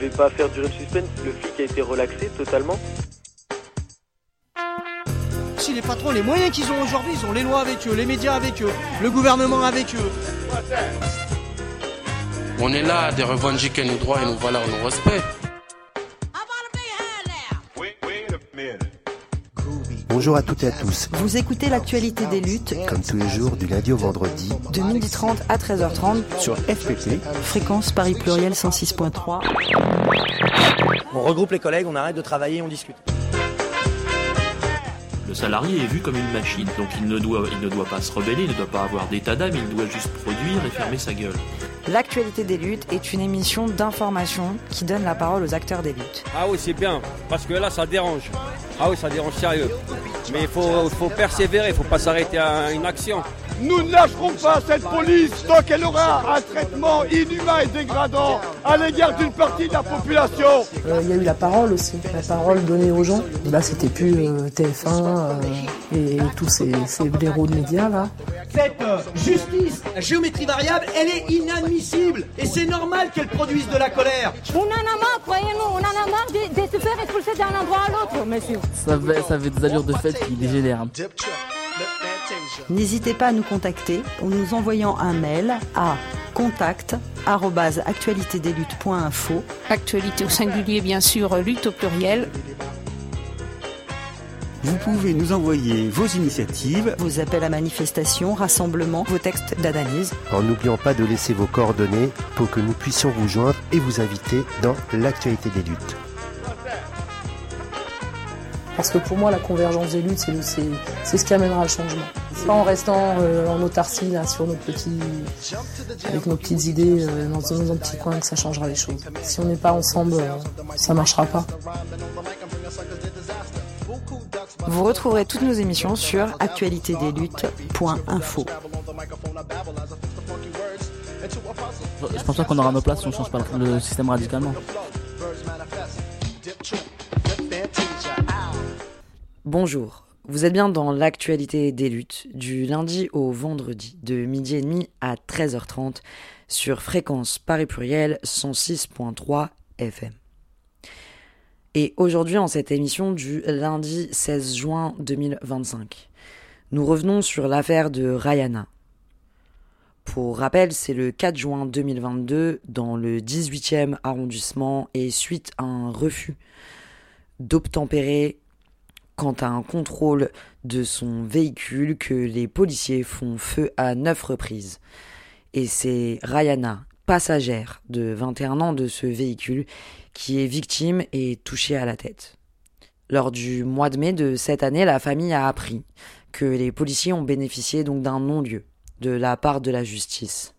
devait pas faire durer le suspense, le flic a été relaxé totalement. Si les patrons, les moyens qu'ils ont aujourd'hui, ils ont les lois avec eux, les médias avec eux, le gouvernement avec eux. On est là de revendiquer nos droits et nos valeurs, nos respects. Bonjour à toutes et à tous. Vous écoutez l'actualité des luttes, comme tous les jours du lundi au vendredi, de 12h30 à 13h30 sur FPP, fréquence Paris Pluriel 106.3. On regroupe les collègues, on arrête de travailler, on discute. Le salarié est vu comme une machine, donc il ne doit pas se rebeller, il ne doit pas avoir d'état d'âme, il doit juste produire et fermer sa gueule. L'actualité des luttes est une émission d'information qui donne la parole aux acteurs des luttes. Ah oui, c'est bien, parce que là ça dérange. Ah oui, ça dérange sérieux. Mais il faut persévérer, il ne faut pas s'arrêter à une action. Nous ne lâcherons pas cette police tant qu'elle aura un traitement inhumain et dégradant à l'égard d'une partie de la population. Il y a eu la parole aussi, la parole donnée aux gens. Là, c'était plus TF1 et tous ces blaireaux de médias là. Cette justice, la géométrie variable, elle est inadmissible. Et c'est normal qu'elle produise de la colère. On en a marre, croyez-nous, on en a marre de se faire expulser d'un endroit à l'autre, monsieur. Ça avait des allures de fête qui dégénèrent. N'hésitez pas à nous contacter en nous envoyant un mail à contact@actualitédesluttes.info. Actualité au singulier, bien sûr, lutte au pluriel. Vous pouvez nous envoyer vos initiatives, vos appels à manifestation, rassemblements, vos textes d'analyse. en n'oubliant pas de laisser vos coordonnées pour que nous puissions vous joindre et vous inviter dans l'actualité des luttes. Parce que pour moi, la convergence des luttes, c'est ce qui amènera le changement. C'est pas en restant en autarcie là, avec nos petites idées dans un petit coin que ça changera les choses. Si on n'est pas ensemble, ça marchera pas. Vous retrouverez toutes nos émissions sur actualitédesluttes.info. Je pense pas qu'on aura nos places si on change pas le système radicalement. Bonjour, vous êtes bien dans l'actualité des luttes du lundi au vendredi de 12h30 à 13h30 sur fréquence Paris Pluriel 106.3 FM. Et aujourd'hui, en cette émission du lundi 16 juin 2025, nous revenons sur l'affaire de Rayana. Pour rappel, c'est le 4 juin 2022 dans le 18e arrondissement et suite à un refus d'obtempérer quant à un contrôle de son véhicule que les policiers font feu à 9 reprises. Et c'est Rayana, passagère de 21 ans de ce véhicule, qui est victime et touchée à la tête. Lors du mois de mai de cette année, la famille a appris que les policiers ont bénéficié donc d'un non-lieu de la part de la justice.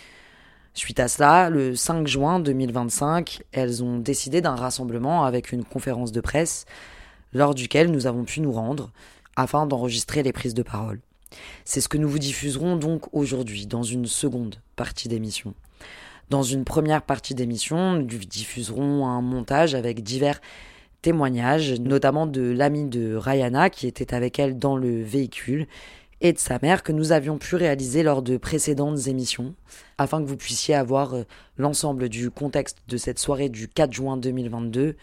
Suite à cela, le 5 juin 2025, elles ont décidé d'un rassemblement avec une conférence de presse lors duquel nous avons pu nous rendre afin d'enregistrer les prises de parole. C'est ce que nous vous diffuserons donc aujourd'hui dans une seconde partie d'émission. Dans une première partie d'émission, nous diffuserons un montage avec divers témoignages, notamment de l'ami de Rayana qui était avec elle dans le véhicule et de sa mère que nous avions pu réaliser lors de précédentes émissions afin que vous puissiez avoir l'ensemble du contexte de cette soirée du 4 juin 2022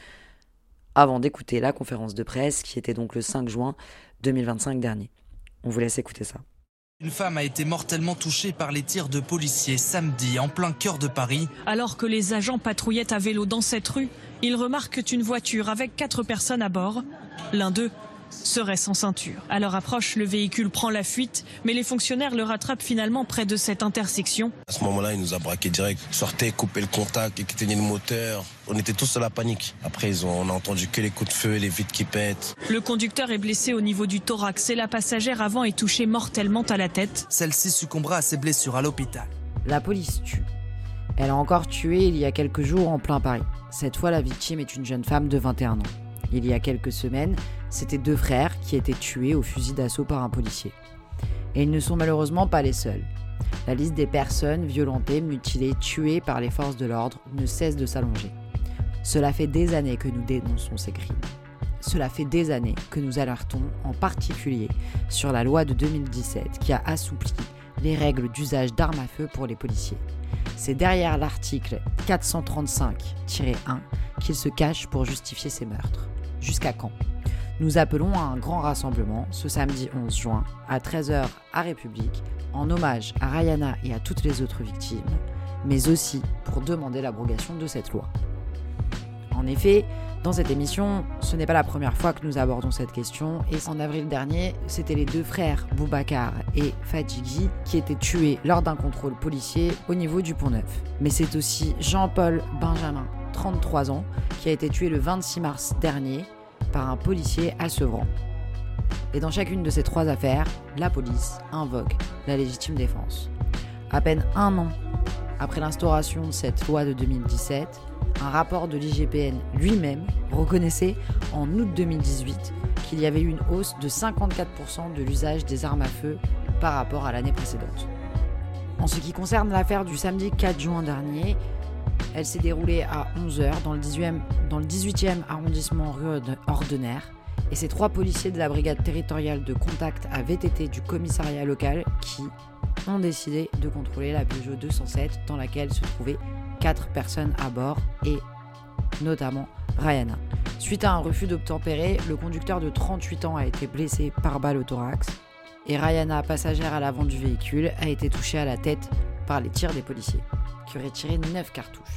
avant d'écouter la conférence de presse qui était donc le 5 juin 2025 dernier. On vous laisse écouter ça. Une femme a été mortellement touchée par les tirs de policiers samedi en plein cœur de Paris. Alors que les agents patrouillaient à vélo dans cette rue, ils remarquent une voiture avec 4 personnes à bord. L'un d'eux serait sans ceinture. À leur approche, le véhicule prend la fuite, mais les fonctionnaires le rattrapent finalement près de cette intersection. À ce moment-là, il nous a braqué direct. Sortez, coupez le contact, éteignez le moteur. On était tous dans la panique. Après, on a entendu que les coups de feu, les vitres qui pètent. Le conducteur est blessé au niveau du thorax et la passagère avant est touchée mortellement à la tête. Celle-ci succombera à ses blessures à l'hôpital. La police tue. Elle a encore tué il y a quelques jours en plein Paris. Cette fois, la victime est une jeune femme de 21 ans. Il y a quelques semaines, c'était 2 frères qui étaient tués au fusil d'assaut par un policier. Et ils ne sont malheureusement pas les seuls. La liste des personnes violentées, mutilées, tuées par les forces de l'ordre ne cesse de s'allonger. Cela fait des années que nous dénonçons ces crimes. Cela fait des années que nous alertons en particulier sur la loi de 2017 qui a assoupli les règles d'usage d'armes à feu pour les policiers. C'est derrière l'article 435-1 qu'il se cache pour justifier ces meurtres. Jusqu'à quand ? Nous appelons à un grand rassemblement ce samedi 11 juin à 13h à République en hommage à Rayana et à toutes les autres victimes, mais aussi pour demander l'abrogation de cette loi. En effet, dans cette émission, ce n'est pas la première fois que nous abordons cette question et en avril dernier, c'était les 2 frères Boubacar et Fadjigui qui étaient tués lors d'un contrôle policier au niveau du Pont-Neuf. Mais c'est aussi Jean-Paul Benjamin, 33 ans, qui a été tué le 26 mars dernier par un policier à Sevran. Et dans chacune de ces 3 affaires, la police invoque la légitime défense. À peine 1 an après l'instauration de cette loi de 2017, un rapport de l'IGPN lui-même reconnaissait en août 2018 qu'il y avait eu une hausse de 54% de l'usage des armes à feu par rapport à l'année précédente. En ce qui concerne l'affaire du samedi 4 juin dernier, elle s'est déroulée à 11h dans le 18e arrondissement rue Ordener et ces 3 policiers de la brigade territoriale de contact à VTT du commissariat local qui ont décidé de contrôler la Peugeot 207 dans laquelle se trouvaient 4 personnes à bord et notamment Rayana. Suite à un refus d'obtempérer, le conducteur de 38 ans a été blessé par balle au thorax et Rayana, passagère à l'avant du véhicule, a été touchée à la tête par les tirs des policiers qui auraient tiré 9 cartouches.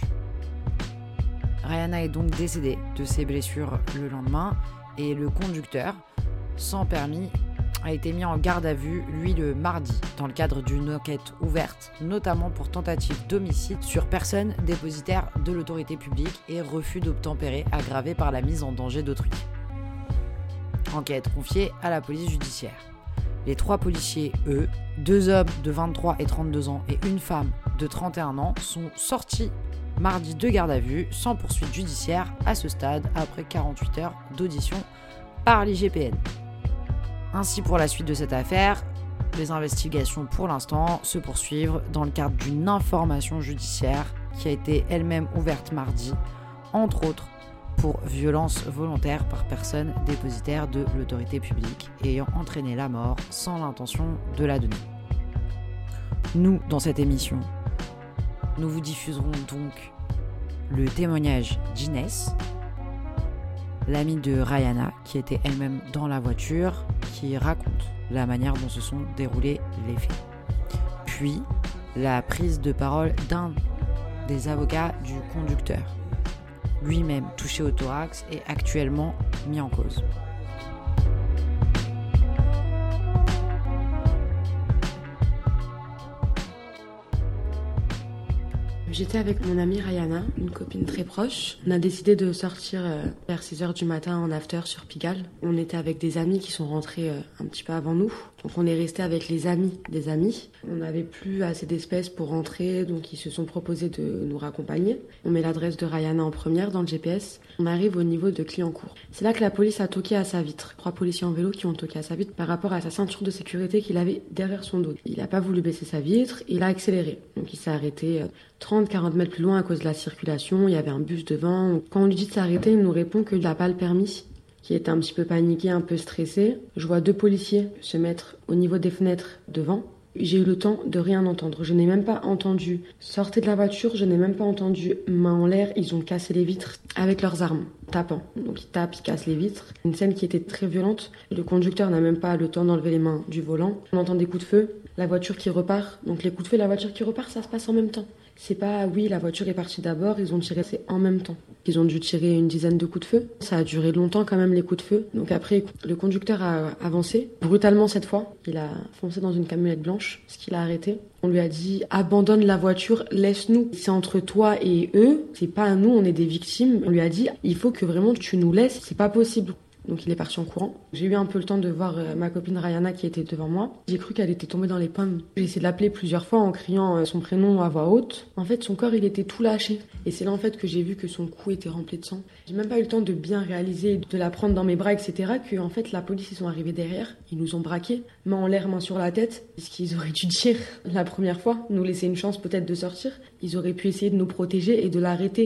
Rayana est donc décédée de ses blessures le lendemain et le conducteur, sans permis, a été mis en garde à vue, lui, le mardi, dans le cadre d'une enquête ouverte, notamment pour tentative d'homicide sur personne dépositaire de l'autorité publique et refus d'obtempérer aggravé par la mise en danger d'autrui. Enquête confiée à la police judiciaire. Les 3 policiers, eux, 2 hommes de 23 et 32 ans et une femme de 31 ans, sont sortis mardi de garde à vue sans poursuite judiciaire à ce stade après 48 heures d'audition par l'IGPN. Ainsi, pour la suite de cette affaire, les investigations pour l'instant se poursuivent dans le cadre d'une information judiciaire qui a été elle-même ouverte mardi, entre autres pour violence volontaire par personne dépositaire de l'autorité publique ayant entraîné la mort sans l'intention de la donner. Nous, dans cette émission, nous vous diffuserons donc le témoignage d'Inès, l'amie de Rayana, qui était elle-même dans la voiture, qui raconte la manière dont se sont déroulés les faits. Puis, la prise de parole d'un des avocats du conducteur, lui-même touché au thorax et actuellement mis en cause. J'étais avec mon amie Rayana, une copine très proche. On a décidé de sortir vers 6h du matin en after sur Pigalle. On était avec des amis qui sont rentrés un petit peu avant nous. Donc on est resté avec les amis des amis. On n'avait plus assez d'espèces pour rentrer, donc ils se sont proposés de nous raccompagner. On met l'adresse de Rayana en première dans le GPS. On arrive au niveau de Clignancourt. C'est là que la police a toqué à sa vitre. 3 policiers en vélo qui ont toqué à sa vitre par rapport à sa ceinture de sécurité qu'il avait derrière son dos. Il n'a pas voulu baisser sa vitre, il a accéléré. Donc il s'est arrêté 30-40 mètres plus loin à cause de la circulation. Il y avait un bus devant. Quand on lui dit de s'arrêter, il nous répond qu'il n'a pas le permis, qui était un petit peu paniqué, un peu stressé. Je vois 2 policiers se mettre au niveau des fenêtres devant. J'ai eu le temps de rien entendre. Je n'ai même pas entendu sortez de la voiture, je n'ai même pas entendu main en l'air. Ils ont cassé les vitres avec leurs armes, tapant. Donc ils tapent, ils cassent les vitres. Une scène qui était très violente. Le conducteur n'a même pas le temps d'enlever les mains du volant. On entend des coups de feu, la voiture qui repart. Donc les coups de feu et la voiture qui repart, ça se passe en même temps. C'est pas, oui, la voiture est partie d'abord, ils ont tiré, c'est en même temps. Ils ont dû tirer une dizaine de coups de feu. Ça a duré longtemps quand même, les coups de feu. Donc après, le conducteur a avancé, brutalement cette fois. Il a foncé dans une camionnette blanche, ce qu'il a arrêté. On lui a dit, abandonne la voiture, laisse-nous. C'est entre toi et eux, c'est pas à nous, on est des victimes. On lui a dit, il faut que vraiment tu nous laisses, c'est pas possible. Donc il est parti en courant. J'ai eu un peu le temps de voir ma copine Rayana qui était devant moi. J'ai cru qu'elle était tombée dans les pommes. J'ai essayé de l'appeler plusieurs fois en criant son prénom à voix haute. En fait, son corps, il était tout lâché. Et c'est là en fait que j'ai vu que son cou était rempli de sang. J'ai même pas eu le temps de bien réaliser, de la prendre dans mes bras, etc. Que en fait, la police, ils sont arrivés derrière. Ils nous ont braqués, main en l'air, main sur la tête. Ce qu'ils auraient dû dire la première fois, nous laisser une chance peut-être de sortir. Ils auraient pu essayer de nous protéger et de l'arrêter.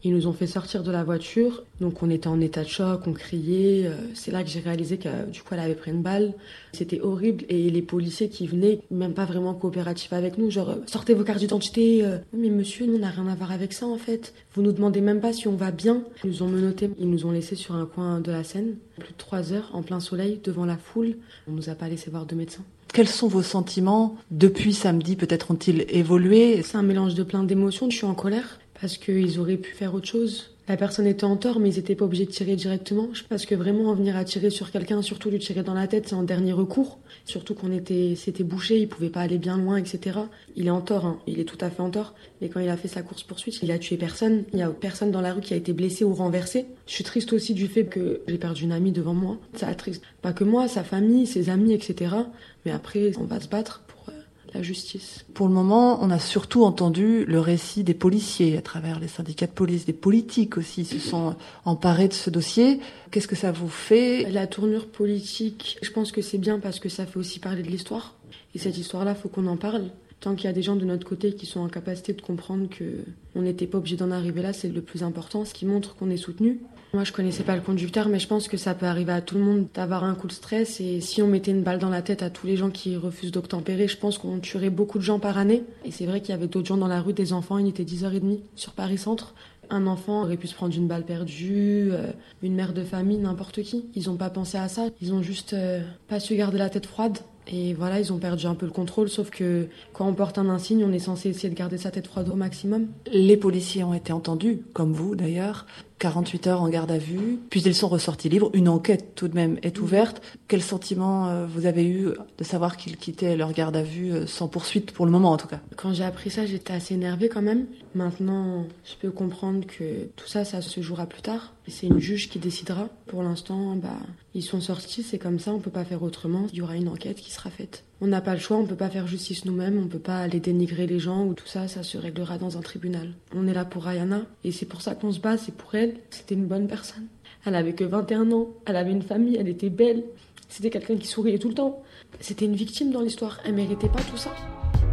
Ils nous ont fait sortir de la voiture, donc on était en état de choc, on criait. C'est là que j'ai réalisé que du coup elle avait pris une balle. C'était horrible et les policiers qui venaient, même pas vraiment coopératifs avec nous, genre sortez vos cartes d'identité. Mais monsieur, nous on n'a rien à voir avec ça en fait. Vous nous demandez même pas si on va bien. Ils nous ont menottés, ils nous ont laissés sur un coin de la Seine, plus de 3 heures en plein soleil devant la foule. On nous a pas laissé voir de médecin. Quels sont vos sentiments depuis samedi? Peut-être ont-ils évolué? C'est un mélange de plein d'émotions. Je suis en colère parce qu'ils auraient pu faire autre chose. La personne était en tort, mais ils n'étaient pas obligés de tirer directement. Parce que vraiment, en venir à tirer sur quelqu'un, surtout lui tirer dans la tête, c'est en dernier recours. Surtout c'était bouché, il pouvait pas aller bien loin, etc. Il est en tort, hein. Il est tout à fait en tort. Mais quand il a fait sa course-poursuite, il a tué personne. Il y a personne dans la rue qui a été blessé ou renversé. Je suis triste aussi du fait que j'ai perdu une amie devant moi. Ça attriste pas que moi, sa famille, ses amis, etc. Mais après, on va se battre pour la justice. Pour le moment, on a surtout entendu le récit des policiers à travers les syndicats de police. Des politiques aussi se sont emparés de ce dossier. Qu'est-ce que ça vous fait? La tournure politique, je pense que c'est bien parce que ça fait aussi parler de l'histoire. Et cette histoire-là, faut qu'on en parle. Tant qu'il y a des gens de notre côté qui sont en capacité de comprendre qu'on n'était pas obligé d'en arriver là, c'est le plus important, ce qui montre qu'on est soutenu. Moi, je connaissais pas le conducteur, mais je pense que ça peut arriver à tout le monde d'avoir un coup de stress. Et si on mettait une balle dans la tête à tous les gens qui refusent d'obtempérer, je pense qu'on tuerait beaucoup de gens par année. Et c'est vrai qu'il y avait d'autres gens dans la rue, des enfants, il était 10h30 sur Paris-Centre. Un enfant aurait pu se prendre une balle perdue, une mère de famille, n'importe qui. Ils ont pas pensé à ça, ils ont juste pas su garder la tête froide. Et voilà, ils ont perdu un peu le contrôle, sauf que quand on porte un insigne, on est censé essayer de garder sa tête froide au maximum. Les policiers ont été entendus, comme vous d'ailleurs, 48 heures en garde à vue, puis ils sont ressortis libres. Une enquête tout de même est ouverte. Quel sentiment vous avez eu de savoir qu'ils quittaient leur garde à vue sans poursuite, pour le moment en tout cas? Quand j'ai appris ça, j'étais assez énervée quand même. Maintenant, je peux comprendre que tout ça, ça se jouera plus tard. C'est une juge qui décidera. Pour l'instant, ils sont sortis, c'est comme ça, on peut pas faire autrement. Il y aura une enquête qui sera faite. On n'a pas le choix, on peut pas faire justice nous-mêmes, on peut pas aller dénigrer les gens ou tout ça, ça se réglera dans un tribunal. On est là pour Rayana et c'est pour ça qu'on se bat, c'est pour elle. C'était une bonne personne. Elle avait que 21 ans, elle avait une famille, elle était belle. C'était quelqu'un qui souriait tout le temps. C'était une victime dans l'histoire, elle méritait pas tout ça.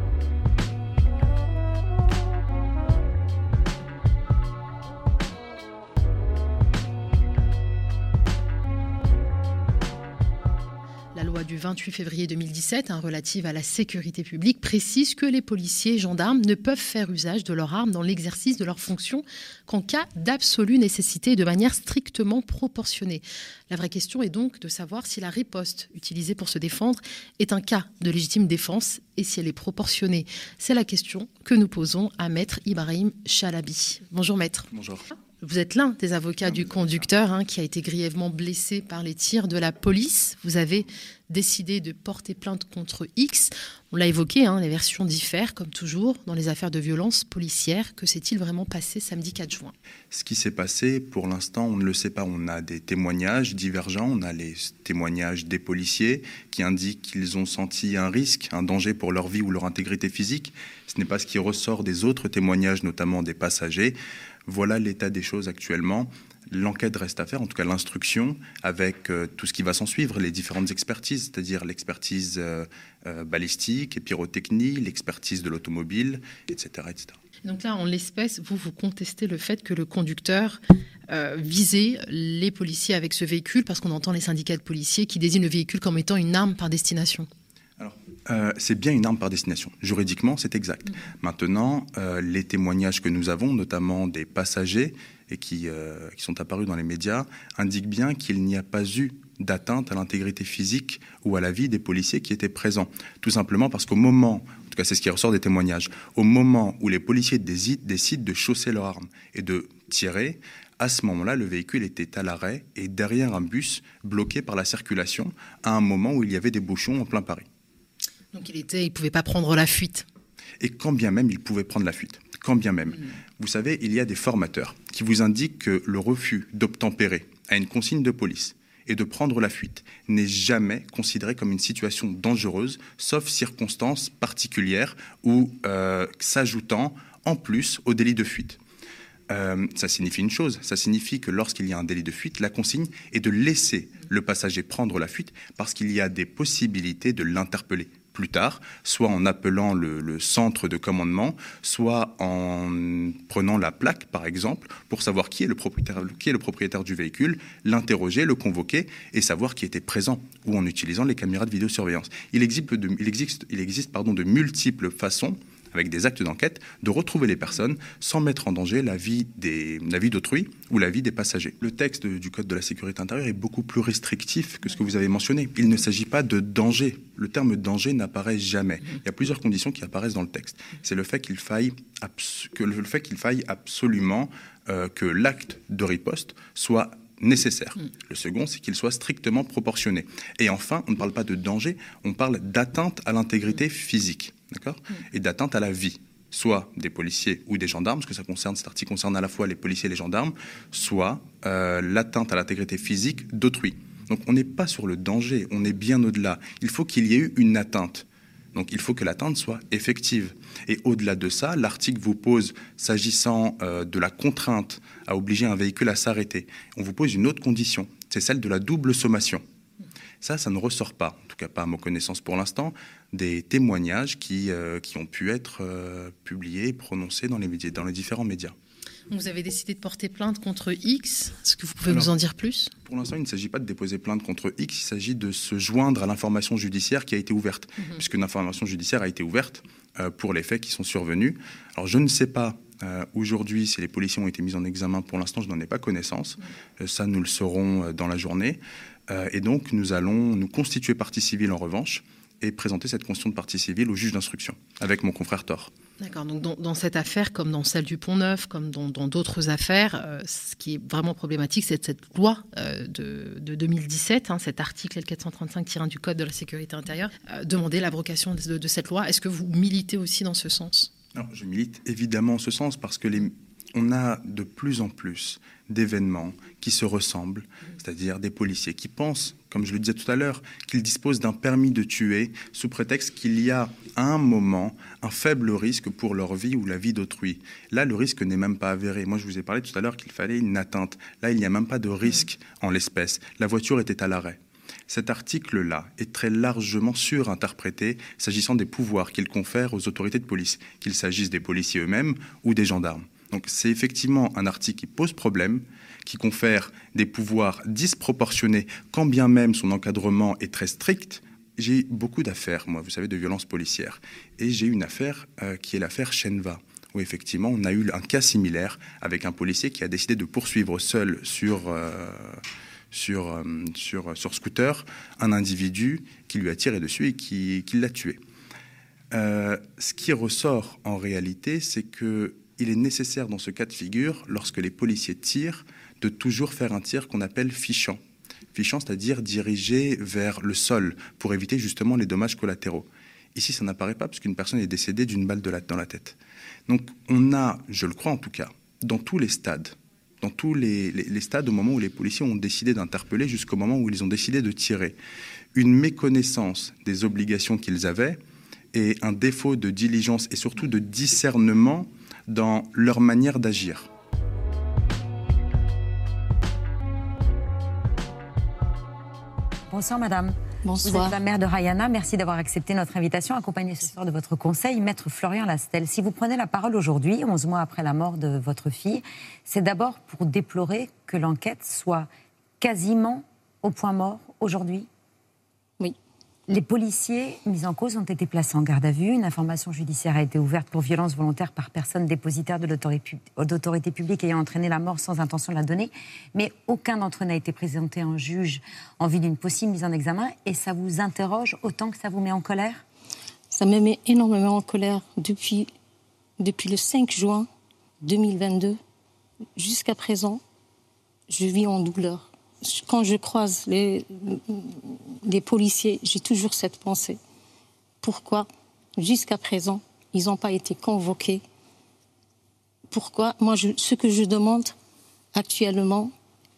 La loi du 28 février 2017, relative à la sécurité publique, précise que les policiers et gendarmes ne peuvent faire usage de leurs armes dans l'exercice de leurs fonctions qu'en cas d'absolue nécessité et de manière strictement proportionnée. La vraie question est donc de savoir si la riposte utilisée pour se défendre est un cas de légitime défense et si elle est proportionnée. C'est la question que nous posons à Maître Ibrahim Chalabi. Bonjour Maître. Bonjour. Vous êtes l'un des avocats du conducteur qui a été grièvement blessé par les tirs de la police. Vous avez décidé de porter plainte contre X. On l'a évoqué, les versions diffèrent, comme toujours, dans les affaires de violence policière. Que s'est-il vraiment passé samedi 4 juin ? Ce qui s'est passé, pour l'instant, on ne le sait pas. On a des témoignages divergents. On a les témoignages des policiers qui indiquent qu'ils ont senti un risque, un danger pour leur vie ou leur intégrité physique. Ce n'est pas ce qui ressort des autres témoignages, notamment des passagers. Voilà l'état des choses actuellement. L'enquête reste à faire, en tout cas l'instruction, avec tout ce qui va s'en suivre, les différentes expertises, c'est-à-dire l'expertise balistique et pyrotechnie, l'expertise de l'automobile, etc., etc. Donc là, en l'espèce, vous contestez le fait que le conducteur visait les policiers avec ce véhicule, parce qu'on entend les syndicats de policiers qui désignent le véhicule comme étant une arme par destination. C'est bien une arme par destination. Juridiquement, c'est exact. Maintenant, les témoignages que nous avons, notamment des passagers et qui sont apparus dans les médias, indiquent bien qu'il n'y a pas eu d'atteinte à l'intégrité physique ou à la vie des policiers qui étaient présents. Tout simplement parce qu'au moment, en tout cas c'est ce qui ressort des témoignages, au moment où les policiers décident de chausser leur arme et de tirer, à ce moment-là, le véhicule était à l'arrêt et derrière un bus bloqué par la circulation à un moment où il y avait des bouchons en plein Paris. Donc il ne pouvait pas prendre la fuite. Et quand bien même il pouvait prendre la fuite, quand bien même. Vous savez, il y a des formateurs qui vous indiquent que le refus d'obtempérer à une consigne de police et de prendre la fuite n'est jamais considéré comme une situation dangereuse, sauf circonstances particulières ou s'ajoutant en plus au délit de fuite. Ça signifie une chose, ça signifie que lorsqu'il y a un délit de fuite, la consigne est de laisser le passager prendre la fuite parce qu'il y a des possibilités de l'interpeller plus tard, soit en appelant le centre de commandement, soit en prenant la plaque, par exemple, pour savoir qui est le propriétaire du véhicule, l'interroger, le convoquer et savoir qui était présent, ou en utilisant les caméras de vidéosurveillance. Il existe de multiples façons, avec des actes d'enquête, de retrouver les personnes sans mettre en danger la vie d'autrui ou la vie des passagers. Le texte du Code de la sécurité intérieure est beaucoup plus restrictif que ce que vous avez mentionné. Il ne s'agit pas de danger. Le terme danger n'apparaît jamais. Il y a plusieurs conditions qui apparaissent dans le texte. C'est le fait qu'il faille absolument que l'acte de riposte soit nécessaire. Le second, c'est qu'il soit strictement proportionné. Et enfin, on ne parle pas de danger, on parle d'atteinte à l'intégrité physique. D'accord ? Et d'atteinte à la vie, soit des policiers ou des gendarmes, parce que cet article concerne à la fois les policiers et les gendarmes, soit l'atteinte à l'intégrité physique d'autrui. Donc on n'est pas sur le danger, on est bien au-delà. Il faut qu'il y ait eu une atteinte. Donc il faut que l'atteinte soit effective. Et au-delà de ça, l'article vous pose, s'agissant de la contrainte à obliger un véhicule à s'arrêter, on vous pose une autre condition, c'est celle de la double sommation. Ça ne ressort pas, en tout cas pas à ma connaissance pour l'instant, des témoignages qui ont pu être publiés, prononcés dans les différents médias. Vous avez décidé de porter plainte contre X. Est-ce que vous pouvez nous en dire plus ? Pour l'instant, il ne s'agit pas de déposer plainte contre X, il s'agit de se joindre à l'information judiciaire qui a été ouverte, puisque une information judiciaire a été ouverte pour les faits qui sont survenus. Alors je ne sais pas aujourd'hui si les policiers ont été mis en examen. Pour l'instant, je n'en ai pas connaissance. Ça, nous le saurons dans la journée. Et donc, nous allons nous constituer partie civile en revanche et présenter cette constitution de partie civile au juge d'instruction avec mon confrère Thor. D'accord, donc dans cette affaire, comme dans celle du Pont-Neuf, comme dans d'autres affaires, ce qui est vraiment problématique, c'est cette loi de 2017, cet article L435-1 du Code de la sécurité intérieure, demander l'abrogation de cette loi. Est-ce que vous militez aussi dans ce sens ? Alors, je milite évidemment en ce sens parce que on a de plus en plus d'événements qui se ressemblent, c'est-à-dire des policiers qui pensent, comme je le disais tout à l'heure, qu'ils disposent d'un permis de tuer sous prétexte qu'il y a à un moment un faible risque pour leur vie ou la vie d'autrui. Là, le risque n'est même pas avéré. Moi, je vous ai parlé tout à l'heure qu'il fallait une atteinte. Là, il n'y a même pas de risque en l'espèce. La voiture était à l'arrêt. Cet article-là est très largement surinterprété s'agissant des pouvoirs qu'il confère aux autorités de police, qu'il s'agisse des policiers eux-mêmes ou des gendarmes. Donc c'est effectivement un article qui pose problème, qui confère des pouvoirs disproportionnés, quand bien même son encadrement est très strict. J'ai beaucoup d'affaires, moi, vous savez, de violences policières. Et j'ai une affaire qui est l'affaire Chenva, où effectivement on a eu un cas similaire avec un policier qui a décidé de poursuivre seul sur scooter un individu qui lui a tiré dessus et qui l'a tué. Ce qui ressort en réalité, c'est qu'il est nécessaire dans ce cas de figure, lorsque les policiers tirent, de toujours faire un tir qu'on appelle fichant. Fichant, c'est-à-dire dirigé vers le sol pour éviter justement les dommages collatéraux. Ici, ça n'apparaît pas parce qu'une personne est décédée d'une balle dans la tête. Donc on a, je le crois en tout cas, dans tous les stades, les stades au moment où les policiers ont décidé d'interpeller jusqu'au moment où ils ont décidé de tirer, une méconnaissance des obligations qu'ils avaient et un défaut de diligence et surtout de discernement dans leur manière d'agir. Bonsoir madame. Bonsoir. Vous êtes la mère de Rayana. Merci d'avoir accepté notre invitation, accompagnée ce soir de votre conseil, maître Florian Lastel. Si vous prenez la parole aujourd'hui, 11 mois après la mort de votre fille, c'est d'abord pour déplorer que l'enquête soit quasiment au point mort aujourd'hui. Oui. Les policiers mis en cause ont été placés en garde à vue. Une information judiciaire a été ouverte pour violence volontaire par personne dépositaire de l'autorité publique ayant entraîné la mort sans intention de la donner. Mais aucun d'entre eux n'a été présenté en juge en vue d'une possible mise en examen. Et ça vous interroge autant que ça vous met en colère ? Ça me met énormément en colère depuis le 5 juin 2022 jusqu'à présent. Je vis en douleur. Quand je croise les policiers, j'ai toujours cette pensée. Pourquoi, jusqu'à présent, ils n'ont pas été convoqués ? Pourquoi ? Moi, ce que je demande actuellement,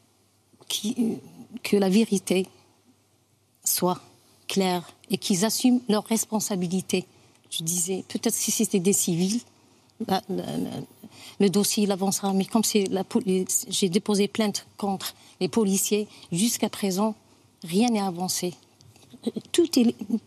que la vérité soit claire et qu'ils assument leurs responsabilités. Je disais, peut-être si c'était des civils, le dossier il avancera, mais comme j'ai déposé plainte contre les policiers, jusqu'à présent, rien n'est avancé. Tout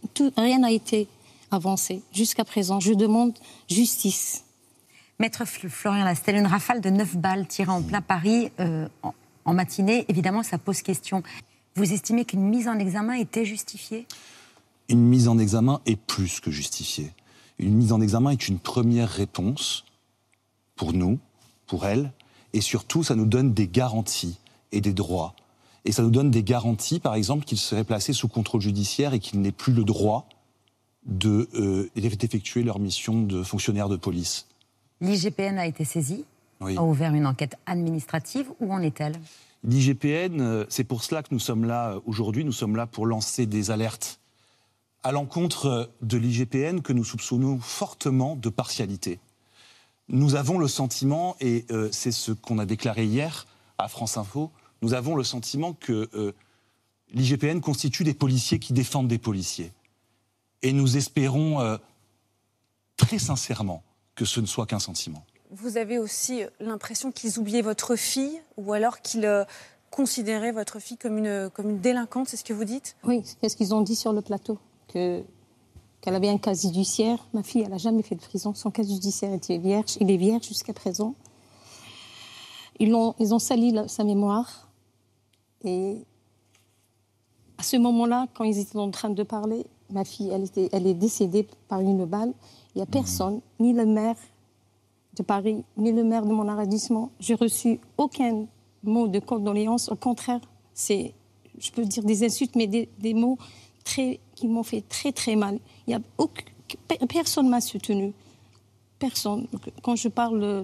rien n'a été avancé jusqu'à présent. Je demande justice. Maître Florian Lastel, une rafale de 9 balles tirées en plein Paris en matinée, évidemment, ça pose question. Vous estimez qu'une mise en examen était justifiée ? Une mise en examen est plus que justifiée. Une mise en examen est une première réponse pour nous, pour elle, et surtout, ça nous donne des garanties et des droits. Et ça nous donne des garanties, par exemple, qu'il serait placé sous contrôle judiciaire et qu'il n'ait plus le droit d'effectuer leur mission de fonctionnaire de police. L'IGPN a été saisie, oui. A ouvert une enquête administrative. Où en est-elle ? L'IGPN, c'est pour cela que nous sommes là aujourd'hui. Nous sommes là pour lancer des alertes à l'encontre de l'IGPN que nous soupçonnons fortement de partialité. Nous avons le sentiment, et c'est ce qu'on a déclaré hier à France Info, nous avons le sentiment que l'IGPN constitue des policiers qui défendent des policiers. Et nous espérons très sincèrement que ce ne soit qu'un sentiment. Vous avez aussi l'impression qu'ils oubliaient votre fille, ou alors qu'ils considéraient votre fille comme une délinquante, c'est ce que vous dites ? Oui, c'est ce qu'ils ont dit sur le plateau, qu'elle avait un casier judiciaire. Ma fille, elle n'a jamais fait de prison, son casier judiciaire était vierge, il est vierge jusqu'à présent. Ils ont sali sa mémoire, et à ce moment-là, quand ils étaient en train de parler, ma fille, elle est décédée par une balle. Il n'y a personne, ni le maire de Paris, ni le maire de mon arrondissement. J'ai reçu aucun mot de condoléance. Au contraire, c'est, je peux dire des insultes, mais des mots qui m'ont fait très, très mal. Personne ne m'a soutenue. Personne. Quand je parle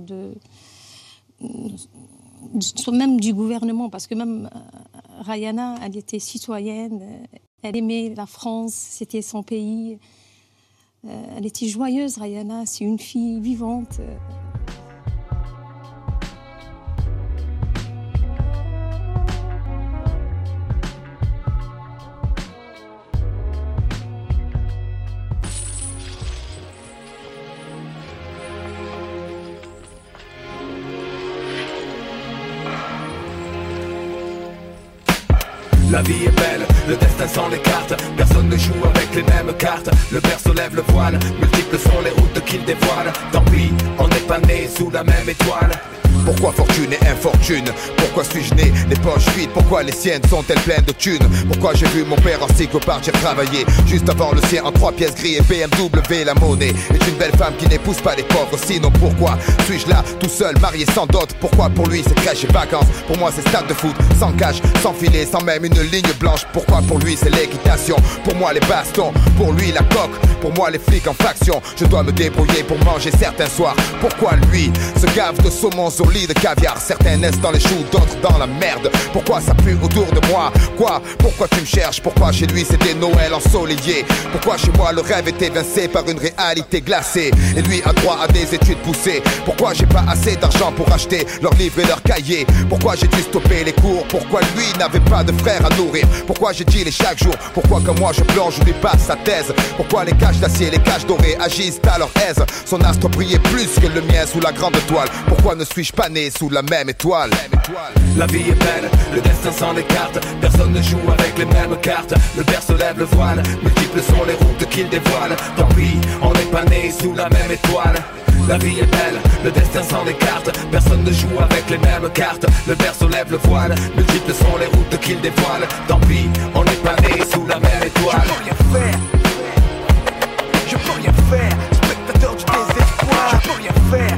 même du gouvernement, parce que même Rayana, elle était citoyenne, elle aimait la France, c'était son pays. Elle était joyeuse, Rayana, c'est une fille vivante. La vie est belle, le destin sans les cartes. Personne ne joue avec les mêmes cartes. Le berceau lève le voile, multiples sont les routes qu'il dévoile. Tant pis, on n'est pas né sous la même étoile. Pourquoi fortune et infortune? Pourquoi suis-je né les poches vides? Pourquoi les siennes sont-elles pleines de thunes? Pourquoi j'ai vu mon père en cycle partir travailler juste avant le sien en 3 pièces gris et BMW? La monnaie est une belle femme qui n'épouse pas les pauvres. Sinon pourquoi suis-je là tout seul, marié sans dot? Pourquoi pour lui c'est crèche et vacances? Pour moi c'est stade de foot, sans cage, sans filet, sans même une ligne blanche. Pourquoi pour lui c'est l'équitation? Pour moi les bastons, pour lui la coque. Pour moi les flics en faction. Je dois me débrouiller pour manger certains soirs. Pourquoi lui se gave de saumon sur lit de caviar? Certains naissent dans les choux, d'autres dans la merde. Pourquoi ça pue autour de moi? Quoi? Pourquoi tu me cherches? Pourquoi chez lui c'est des Noëls ensoleillés? Pourquoi chez moi le rêve est évincé par une réalité glacée? Et lui a droit à des études poussées. Pourquoi j'ai pas assez d'argent pour acheter leurs livres et leurs cahiers? Pourquoi j'ai dû stopper les cours? Pourquoi lui n'avait pas de frère à nourrir? Pourquoi j'ai dit les chaque jour? Pourquoi comme moi je plonge ou lui passe sa thèse? Pourquoi les cages d'acier, les cages dorées agissent à leur aise? Son astre brillait plus que le mien sous la grande toile. Pourquoi ne suis-je pas né sous la même étoile? La vie est belle, le destin sans les cartes. Personne ne joue avec les mêmes cartes. Le berceau lève le voile, multiples sont les routes qu'il dévoile. Tant pis, on n'est pas né sous la même étoile. La vie est belle, le destin sans les cartes. Personne ne joue avec les mêmes cartes. Le berceau lève le voile, multiples sont les routes qu'il dévoile. Tant pis, on n'est pas né sous la même étoile. Je peux rien faire, je peux rien faire. Spectateur du désespoir, je peux rien faire.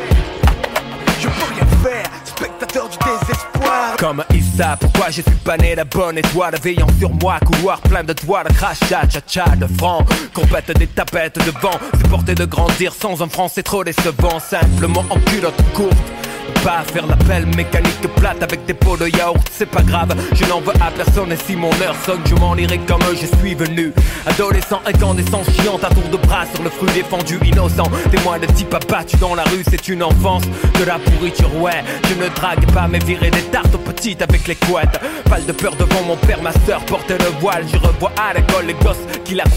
Je peux rien faire, spectateur du désespoir. Comme Issa, pourquoi je suis pas né la bonne étoile? Veillant sur moi, couloir plein de toiles, crachat, tcha-tcha de francs. Compète des tapettes de vent, supporter de grandir sans un franc, c'est trop décevant. Simplement en culotte courte, pas faire l'appel mécanique plate avec des pots de yaourt, c'est pas grave, je n'en veux à personne. Et si mon heure sonne, je m'en irai comme je suis venu. Adolescent, incandescence, chiante à tour de bras sur le fruit défendu, innocent. Témoin de type abattu dans la rue, c'est une enfance de la pourriture, ouais. Je ne drague pas mais virer des tartes aux petites avec les couettes. Pas de peur devant mon père, ma soeur portait le voile. Je revois à l'école les gosses qui la croisent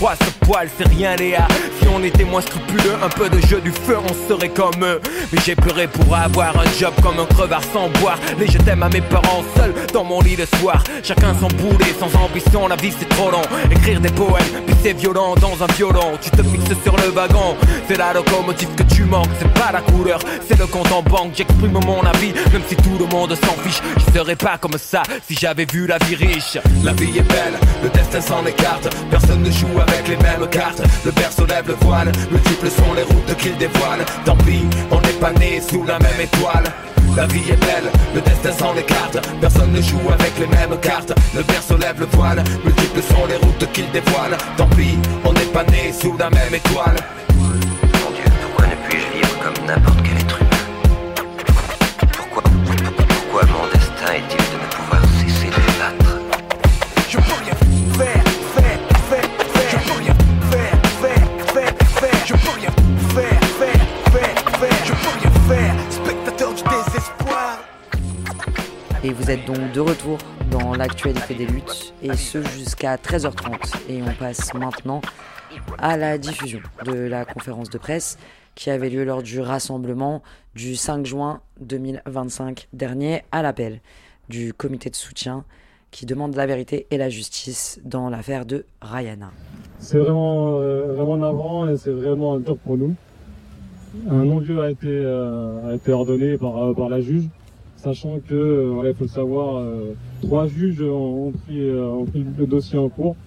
poil, c'est rien Léa. Si on était moins scrupuleux, un peu de jeu du feu, on serait comme eux. Mais j'ai pleuré pour avoir un job comme un crevard sans boire. Les je t'aime à mes parents seuls dans mon lit le soir. Chacun son boulet, sans ambition, la vie c'est trop long. Écrire des poèmes, puis c'est violent dans un violon. Tu te fixes sur le wagon, c'est la locomotive que tu manques. C'est pas la couleur, c'est le compte en banque. J'exprime mon avis, même si tout le monde s'en fiche. Je serais pas comme ça si j'avais vu la vie riche. La vie est belle, le destin s'en écarte. Personne ne joue avec les mêmes cartes. Le berceau lève le voile, multiples sont les routes qu'il dévoile. Tant pis, on n'est pas né sous la même étoile. La vie est belle, le destin s'en écarte. Personne ne joue avec les mêmes cartes. Le berceau lève le voile, multiples sont les routes qu'il dévoile. Tant pis, on n'est pas né sous la même étoile. Mon Dieu, pourquoi ne puis-je vivre comme n'importe quel être humain? Pourquoi mon destin est-il de ne pouvoir cesser de me battre? Je peux rien faire. Je peux rien faire. Je peux rien faire. Je peux rien faire. Spectateur du désespoir. Et vous êtes donc de retour dans l'actualité des luttes, et ce jusqu'à 13h30. Et on passe maintenant à la diffusion de la conférence de presse qui avait lieu lors du rassemblement du 5 juin 2025 dernier à l'appel du comité de soutien qui demande la vérité et la justice dans l'affaire de Rayana. C'est vraiment navrant et c'est vraiment dur pour nous. Un non-lieu a été ordonné par la juge, sachant que, il faut le savoir, 3 juges ont pris le dossier en cours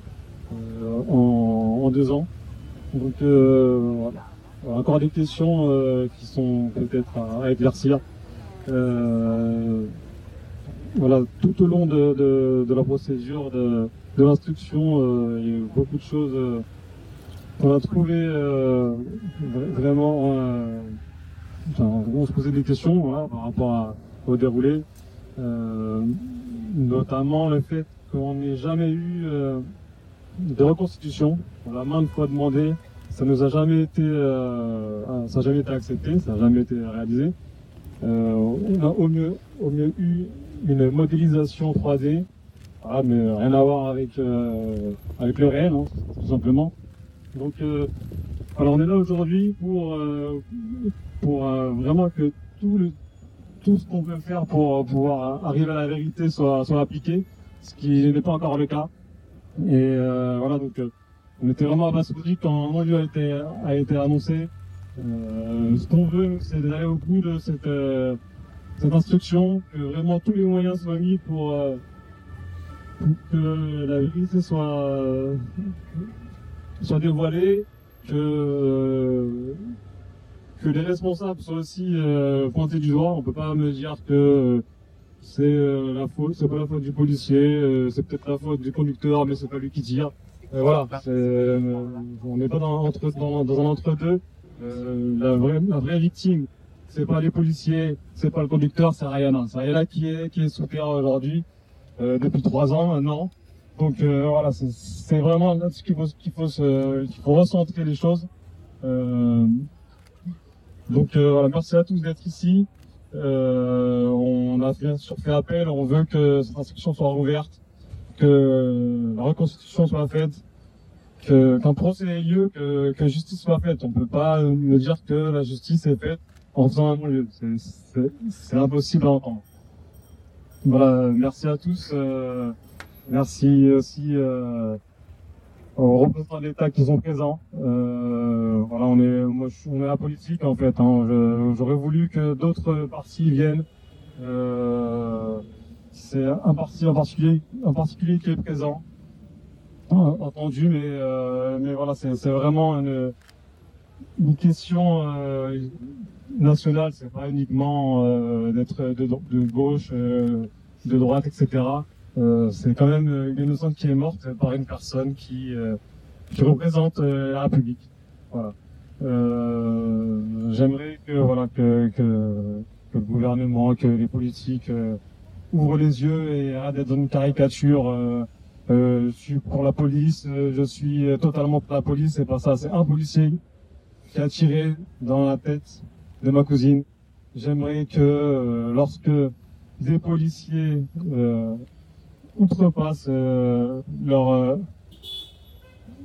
en 2 ans. Donc voilà. Encore des questions qui sont peut-être à éclaircir. Voilà, tout au long de la procédure de l'instruction, il y a eu beaucoup de choses qu'on a trouvé vraiment. On se posait des questions, voilà, par rapport au déroulé, notamment le fait qu'on n'ait jamais eu de reconstitution. On l'a maintes fois demandé, ça nous a jamais été, ça n'a jamais été accepté, ça n'a jamais été réalisé. On a au mieux eu une modélisation 3D, voilà, mais rien à voir avec le réel, hein, tout simplement. Donc, alors on est là aujourd'hui pour vraiment que tout ce qu'on peut faire pour pouvoir arriver à la vérité soit appliqué, ce qui n'est pas encore le cas. Et voilà, donc on était vraiment abasourdis quand mon lieu a été annoncé. Ce qu'on veut, c'est d'aller au bout de cette instruction, que vraiment tous les moyens soient mis pour que la vérité soit dévoilée, que les responsables soient aussi pointés du doigt. On peut pas me dire que c'est pas la faute du policier, c'est peut-être la faute du conducteur, mais c'est pas lui qui tire. Voilà, on n'est pas dans un entre-deux. La vraie victime, c'est pas les policiers, c'est pas le conducteur, c'est Rayana. C'est Rayana qui est sous terre aujourd'hui depuis 3 ans maintenant. Donc voilà, c'est vraiment là-dessus qu'il faut recentrer les choses. Donc voilà, merci à tous d'être ici. On a bien sûr fait appel, on veut que cette instruction soit rouverte, que la reconstitution soit faite, qu'un procès ait lieu, que justice soit faite. On peut pas me dire que la justice est faite en faisant un non-lieu. C'est impossible à entendre. Voilà, merci à tous. Merci aussi aux représentants de l'État qui sont présents. Voilà, on est apolitique en fait. Hein. J'aurais voulu que d'autres partis viennent. C'est un parti en particulier qui est présent. Entendu, mais voilà, c'est vraiment une question nationale. C'est pas uniquement d'être de gauche, de droite, etc. C'est quand même une innocente qui est morte par une personne qui représente la République. Voilà. J'aimerais que le gouvernement, que les politiques ouvrent les yeux et arrêtent d'être dans une caricature. Je suis pour la police, je suis totalement pour la police, c'est pas ça. C'est un policier qui a tiré dans la tête de ma cousine. J'aimerais que lorsque des policiers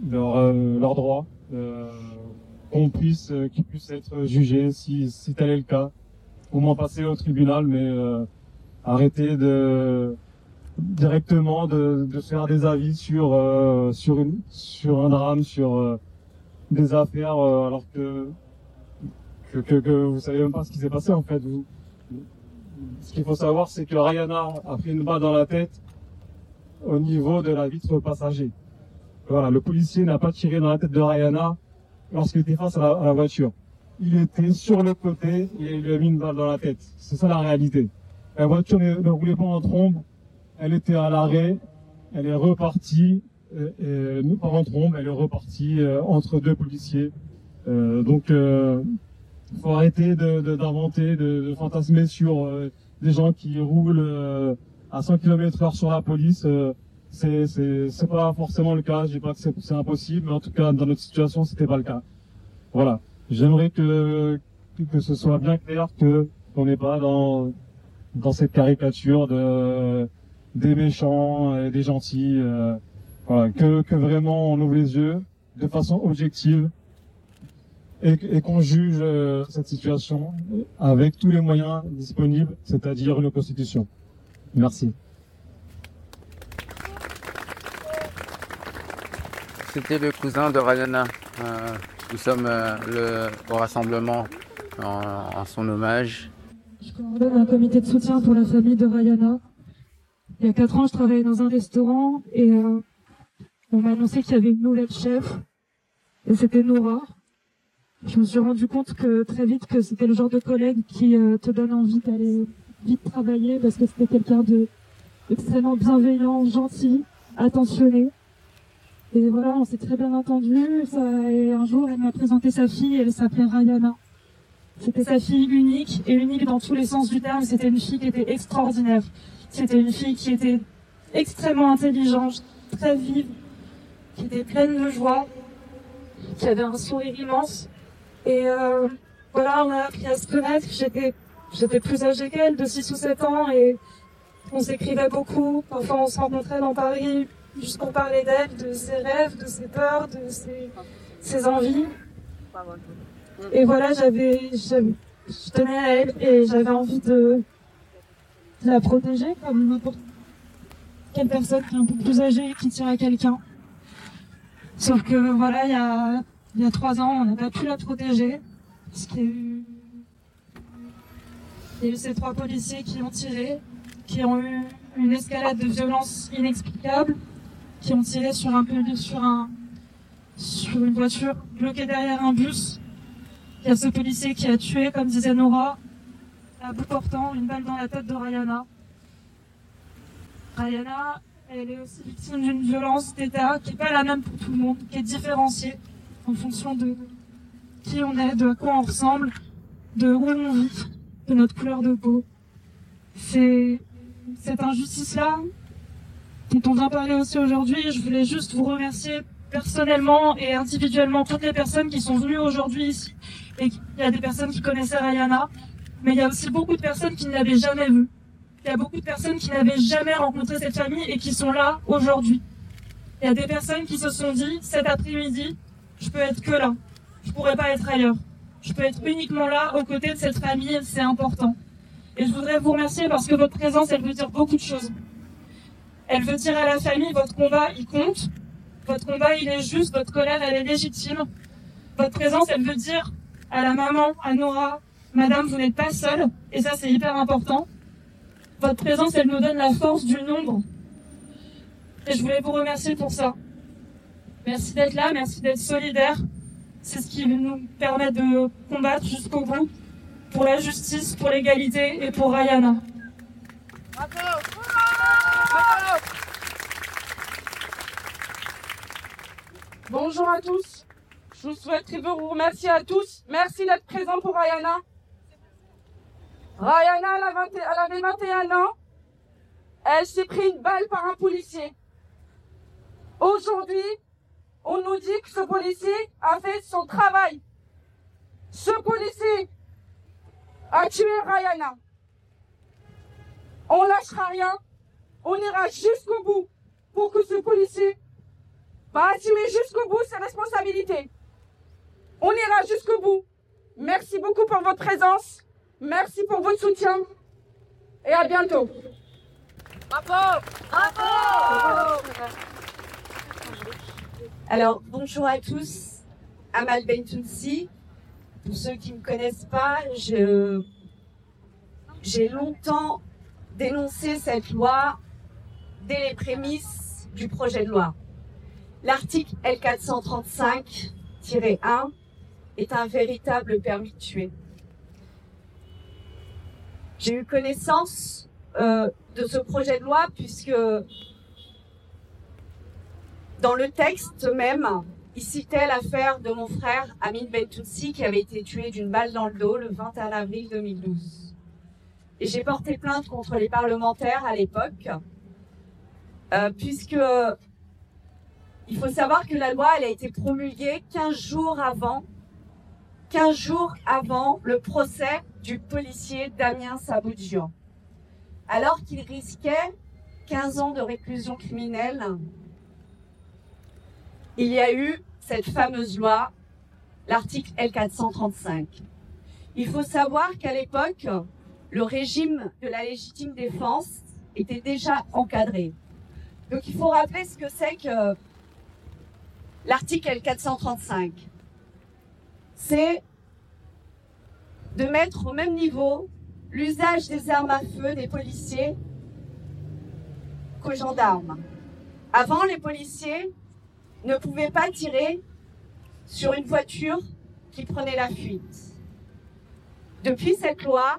leurs droits, qu'ils puissent être jugés si tel est le cas, au moins passer au tribunal, mais arrêter directement de faire des avis sur un drame, sur des affaires, alors que vous savez même pas ce qui s'est passé en fait. Ce qu'il faut savoir, c'est que Rayana a pris une balle dans la tête au niveau de la vitre passager. Voilà, le policier n'a pas tiré dans la tête de Rayana lorsqu'il était face à la voiture. Il était sur le côté et il lui a mis une balle dans la tête. C'est ça la réalité. La voiture ne roulait pas en trombe, elle était à l'arrêt, elle est repartie, pas en trombe, elle est repartie entre deux policiers. Donc, faut arrêter d'inventer, de fantasmer sur des gens qui roulent à 100 km/h sur la police. C'est pas forcément le cas. Je dis pas que c'est impossible, mais en tout cas dans notre situation, c'était pas le cas. Voilà. J'aimerais que ce soit bien clair qu'on n'est pas dans cette caricature des méchants et des gentils. Voilà. Que vraiment on ouvre les yeux de façon objective. Et qu'on juge cette situation avec tous les moyens disponibles, c'est-à-dire une constitution. Merci. C'était le cousin de Rayana. Nous sommes au rassemblement en son hommage. Je coordonne un comité de soutien pour la famille de Rayana. Il y a 4 ans, je travaillais dans un restaurant et on m'a annoncé qu'il y avait une nouvelle chef et c'était Nora. Je me suis rendu compte très vite que c'était le genre de collègue qui te donne envie d'aller vite travailler parce que c'était quelqu'un de extrêmement bienveillant, gentil, attentionné. Et voilà, on s'est très bien entendu. Et un jour, elle m'a présenté sa fille, elle s'appelait Rayana. C'était sa fille unique, et unique dans tous les sens du terme. C'était une fille qui était extraordinaire. C'était une fille qui était extrêmement intelligente, très vive, qui était pleine de joie, qui avait un sourire immense. Et voilà, on a appris à se connaître. J'étais plus âgée qu'elle, de 6 ou 7 ans, et on s'écrivait beaucoup. Parfois, on se rencontrait dans Paris juste pour parler d'elle, de ses rêves, de ses peurs, de ses envies. Et voilà, je tenais à elle et j'avais envie de la protéger comme n'importe quelle personne qui est un peu plus âgée et qui tient à quelqu'un. Sauf que voilà, il y a 3 ans, on n'a pas pu la protéger parce qu'il y a eu ces 3 policiers qui ont tiré, qui ont eu une escalade de violence inexplicable, qui ont tiré sur une voiture bloquée derrière un bus. Il y a ce policier qui a tué, comme disait Nora, à bout portant, une balle dans la tête de Rayana. Rayana, elle est aussi victime d'une violence d'État qui n'est pas la même pour tout le monde, qui est différenciée en fonction de qui on est, de à quoi on ressemble, de où on vit, de notre couleur de peau. C'est cette injustice-là dont on vient parler aussi aujourd'hui. Je voulais juste vous remercier personnellement et individuellement toutes les personnes qui sont venues aujourd'hui ici. Et il y a des personnes qui connaissaient Rayana, mais il y a aussi beaucoup de personnes qui ne l'avaient jamais vue. Il y a beaucoup de personnes qui n'avaient jamais rencontré cette famille et qui sont là aujourd'hui. Il y a des personnes qui se sont dit, cet après-midi, je peux être que là. Je pourrais pas être ailleurs. Je peux être uniquement là, aux côtés de cette famille, c'est important. Et je voudrais vous remercier parce que votre présence, elle veut dire beaucoup de choses. Elle veut dire à la famille, votre combat, il compte. Votre combat, il est juste. Votre colère, elle est légitime. Votre présence, elle veut dire à la maman, à Nora, madame, vous n'êtes pas seule. Et ça, c'est hyper important. Votre présence, elle nous donne la force du nombre. Et je voulais vous remercier pour ça. Merci d'être là, merci d'être solidaire. C'est ce qui nous permet de combattre jusqu'au bout pour la justice, pour l'égalité et pour Rayana. Bravo. Bonjour à tous. Je souhaiterais vous remercier à tous. Merci d'être présents pour Rayana. Rayana, elle avait 21 ans. Elle s'est pris une balle par un policier. Aujourd'hui, on nous dit que ce policier a fait son travail. Ce policier a tué Rayana. On lâchera rien. On ira jusqu'au bout pour que ce policier va assumer jusqu'au bout ses responsabilités. On ira jusqu'au bout. Merci beaucoup pour votre présence. Merci pour votre soutien. Et à bientôt. Bravo! Bravo! Alors, bonjour à tous. Amal Bentounsi. Pour ceux qui ne me connaissent pas, j'ai longtemps dénoncé cette loi dès les prémices du projet de loi. L'article L435-1 est un véritable permis de tuer. J'ai eu connaissance de ce projet de loi puisque dans le texte même, il citait l'affaire de mon frère Amin Bentounsi qui avait été tué d'une balle dans le dos le 21 avril 2012. Et j'ai porté plainte contre les parlementaires à l'époque puisque il faut savoir que la loi elle a été promulguée 15 jours avant le procès du policier Damien Saboudjian. Alors qu'il risquait 15 ans de réclusion criminelle, il y a eu cette fameuse loi, l'article L435. Il faut savoir qu'à l'époque, le régime de la légitime défense était déjà encadré. Donc il faut rappeler ce que c'est que l'article L435. C'est de mettre au même niveau l'usage des armes à feu des policiers qu'aux gendarmes. Avant, les policiers ne pouvaient pas tirer sur une voiture qui prenait la fuite. Depuis cette loi,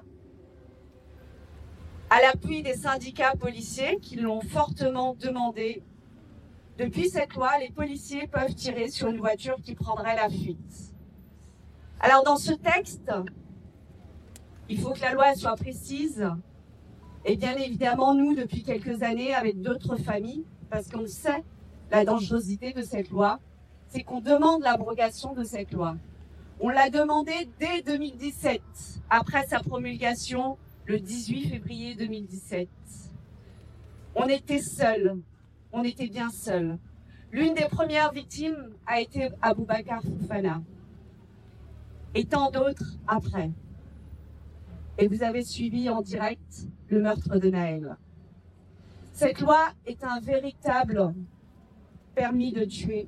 à l'appui des syndicats policiers qui l'ont fortement demandé, depuis cette loi, les policiers peuvent tirer sur une voiture qui prendrait la fuite. Alors dans ce texte, il faut que la loi soit précise. Et bien évidemment, nous, depuis quelques années, avec d'autres familles, parce qu'on sait la dangerosité de cette loi, c'est qu'on demande l'abrogation de cette loi. On l'a demandé dès 2017, après sa promulgation le 18 février 2017. On était seuls, on était bien seuls. L'une des premières victimes a été Aboubacar Fofana, et tant d'autres après. Et vous avez suivi en direct le meurtre de Naël. Cette loi est un véritable permis de tuer.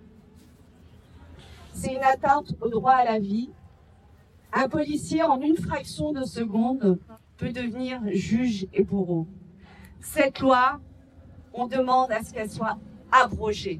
C'est une atteinte au droit à la vie. Un policier, en une fraction de seconde, peut devenir juge et bourreau. Cette loi, on demande à ce qu'elle soit abrogée.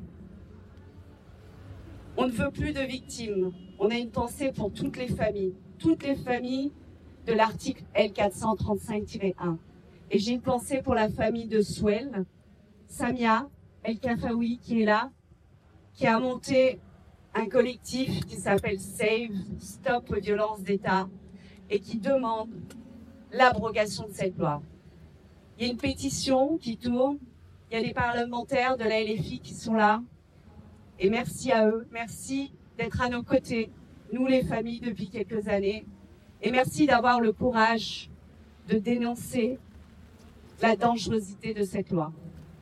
On ne veut plus de victimes. On a une pensée pour toutes les familles de l'article L435-1. Et j'ai une pensée pour la famille de Souel, Samia El Kafaoui qui est là, qui a monté un collectif qui s'appelle Save, Stop aux violences d'État, et qui demande l'abrogation de cette loi. Il y a une pétition qui tourne, il y a des parlementaires de la LFI qui sont là, et merci à eux, merci d'être à nos côtés, nous les familles depuis quelques années, et merci d'avoir le courage de dénoncer la dangerosité de cette loi.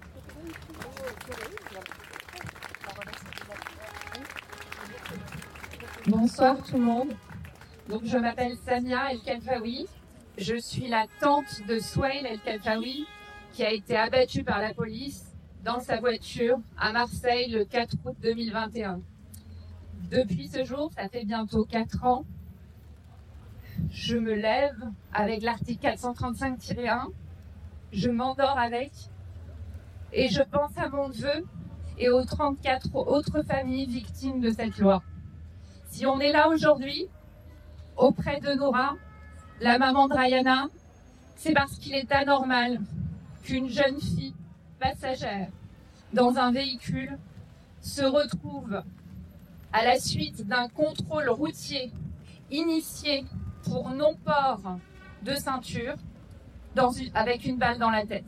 Bonsoir tout le monde. Donc je m'appelle Samia El Kafaoui. Je suis la tante de Souel El Kafaoui qui a été abattue par la police dans sa voiture à Marseille le 4 août 2021. Depuis ce jour, ça fait bientôt 4 ans, je me lève avec l'article 435-1, je m'endors avec et je pense à mon neveu et aux 34 autres familles victimes de cette loi. Si on est là aujourd'hui, auprès de Nora, la maman de Rayana, c'est parce qu'il est anormal qu'une jeune fille passagère dans un véhicule se retrouve à la suite d'un contrôle routier initié pour non-port de ceinture avec une balle dans la tête.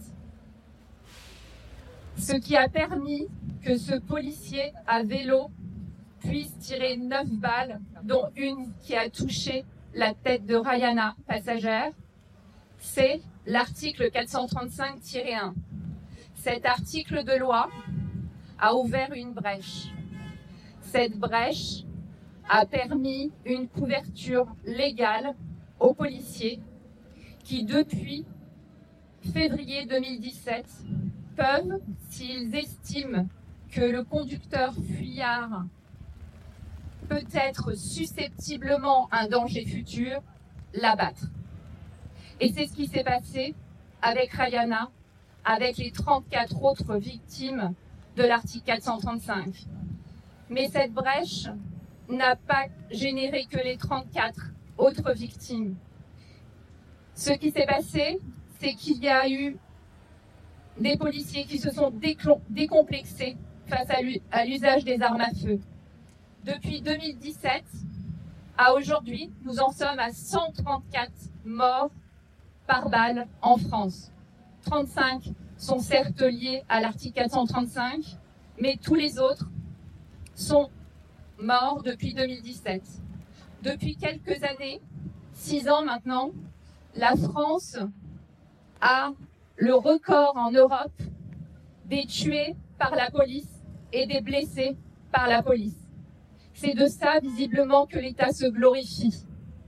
Ce qui a permis que ce policier à vélo puisse tirer 9 balles, dont une qui a touché la tête de Rayana, passagère, c'est l'article 435-1. Cet article de loi a ouvert une brèche. Cette brèche a permis une couverture légale aux policiers qui, depuis février 2017, peuvent, s'ils estiment que le conducteur fuyard peut être susceptiblement un danger futur, l'abattre. Et c'est ce qui s'est passé avec Rayana, avec les 34 autres victimes de l'article 435. Mais cette brèche n'a pas généré que les 34 autres victimes. Ce qui s'est passé, c'est qu'il y a eu des policiers qui se sont décomplexés face à l'usage des armes à feu. Depuis 2017 à aujourd'hui, nous en sommes à 134 morts par balle en France. 35 sont certes liés à l'article 435, mais tous les autres sont morts depuis 2017. Depuis quelques années, 6 ans maintenant, la France a le record en Europe des tués par la police et des blessés par la police. C'est de ça, visiblement, que l'État se glorifie.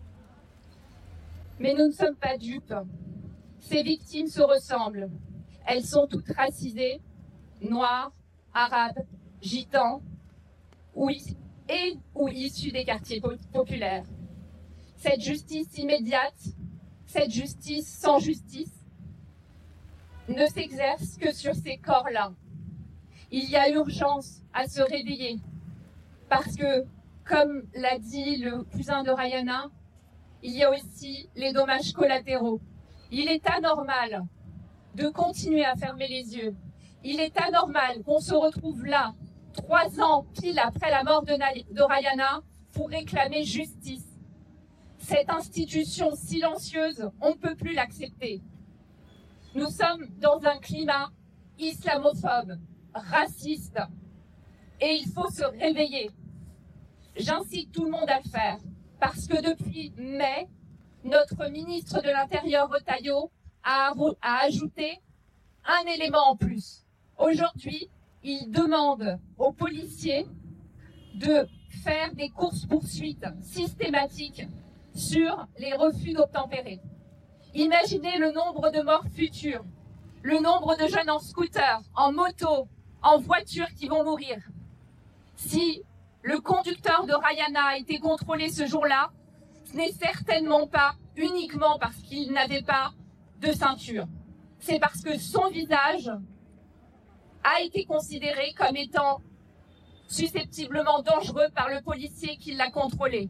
Mais nous ne sommes pas dupes. Ces victimes se ressemblent. Elles sont toutes racisées, noires, arabes, gitans, ou issues des quartiers populaires. Cette justice immédiate, cette justice sans justice, ne s'exerce que sur ces corps-là. Il y a urgence à se réveiller, parce que, comme l'a dit le cousin de Rayana, il y a aussi les dommages collatéraux. Il est anormal de continuer à fermer les yeux. Il est anormal qu'on se retrouve là, 3 ans pile après la mort de Rayana, pour réclamer justice. Cette institution silencieuse, on ne peut plus l'accepter. Nous sommes dans un climat islamophobe, raciste, et il faut se réveiller. J'incite tout le monde à le faire, parce que depuis mai, notre ministre de l'Intérieur, Retailleau, a ajouté un élément en plus. Aujourd'hui, il demande aux policiers de faire des courses-poursuites systématiques sur les refus d'obtempérer. Imaginez le nombre de morts futures, le nombre de jeunes en scooter, en moto, en voiture qui vont mourir. Si le conducteur de Rayana a été contrôlé ce jour-là, ce n'est certainement pas uniquement parce qu'il n'avait pas de ceinture. C'est parce que son visage a été considéré comme étant susceptiblement dangereux par le policier qui l'a contrôlé.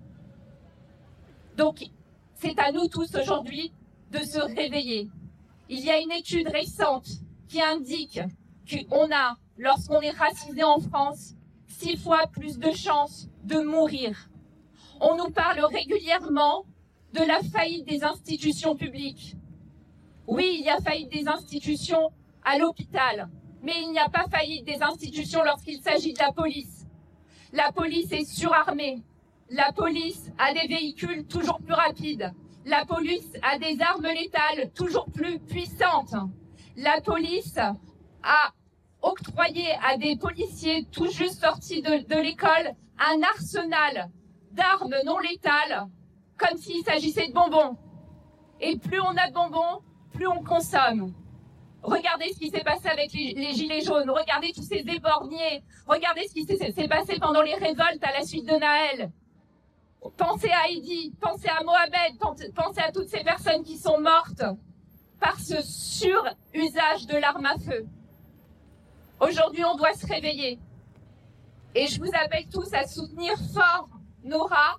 Donc, c'est à nous tous aujourd'hui de se réveiller. Il y a une étude récente qui indique qu'on a, lorsqu'on est racisé en France, 6 fois plus de chances de mourir. On nous parle régulièrement de la faillite des institutions publiques. Oui, il y a faillite des institutions à l'hôpital, mais il n'y a pas faillite des institutions lorsqu'il s'agit de la police. La police est surarmée. La police a des véhicules toujours plus rapides. La police a des armes létales toujours plus puissantes. La police a octroyé à des policiers tout juste sortis de l'école un arsenal d'armes non létales, comme s'il s'agissait de bonbons. Et plus on a de bonbons, plus on consomme. Regardez ce qui s'est passé avec les gilets jaunes, regardez tous ces éborgnés, regardez ce qui s'est passé pendant les révoltes à la suite de Naël. Pensez à Heidi, pensez à Mohamed, pensez à toutes ces personnes qui sont mortes par ce surusage de l'arme à feu. Aujourd'hui, on doit se réveiller. Et je vous appelle tous à soutenir fort Nora.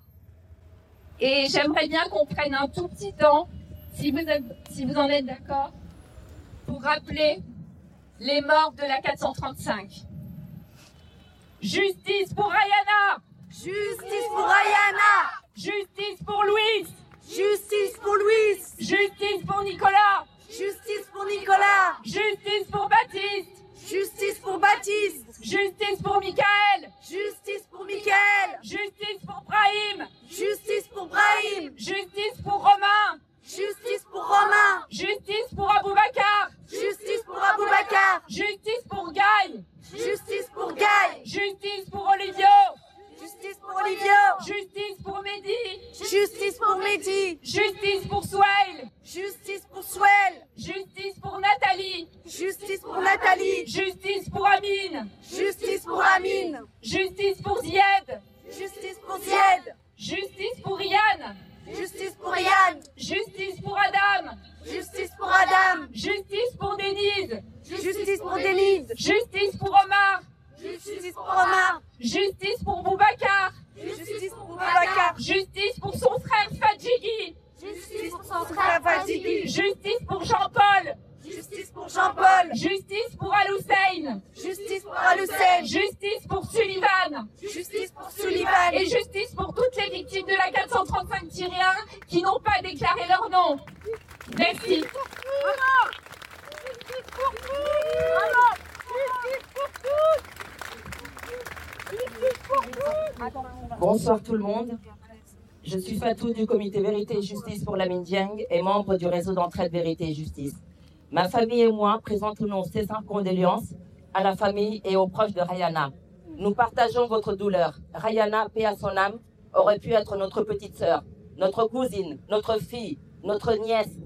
Et j'aimerais bien qu'on prenne un tout petit temps, si vous en êtes d'accord, pour rappeler les morts de la 435. Justice pour Rayana! Justice pour Rayana! Justice pour Louise! Justice pour Louise! Justice pour Nicolas! Justice pour Nicolas! Justice pour Baptiste! Justice pour Baptiste! Justice pour Michael! Justice pour Michael! Justice pour Brahim! Justice pour Brahim! Justice pour Romain! Justice pour Romain! Justice pour Aboubacar! Justice pour Aboubacar! Justice pour Guy! Justice pour Guy! Nathalie. Justice pour Swale. Justice pour Swale. Justice pour Nathalie. Justice pour Nathalie. Justice pour Amine. Justice pour Amine. Justice pour Zied. Justice pour Zied. Justice pour Yann. Justice pour Yann. Justice pour Adam. Justice pour Adam. Justice pour Denise. Justice pour Denise. Justice pour Omar. Justice pour Omar. Justice pour Boubacar. Justice pour Boubacar. Justice pour son frère Fadjigui. Justice pour son frère Fadjigui. Justice pour Jean-Paul. Justice pour Jean-Paul. Justice pour Al-Hussein. Justice pour Al-Hussein. Justice pour Sullivan. Justice pour Sullivan. Et justice pour toutes les victimes de la 435-1 qui n'ont pas déclaré leur nom. Merci. Bonsoir tout le monde. Je suis Fatou du comité Vérité et Justice pour Lamine Dieng et membre du réseau d'entraide Vérité et Justice. Ma famille et moi présentons nos sincères condoléances à la famille et aux proches de Rayana. Nous partageons votre douleur. Rayana, paix à son âme, aurait pu être notre petite sœur, notre cousine, notre fille, notre nièce.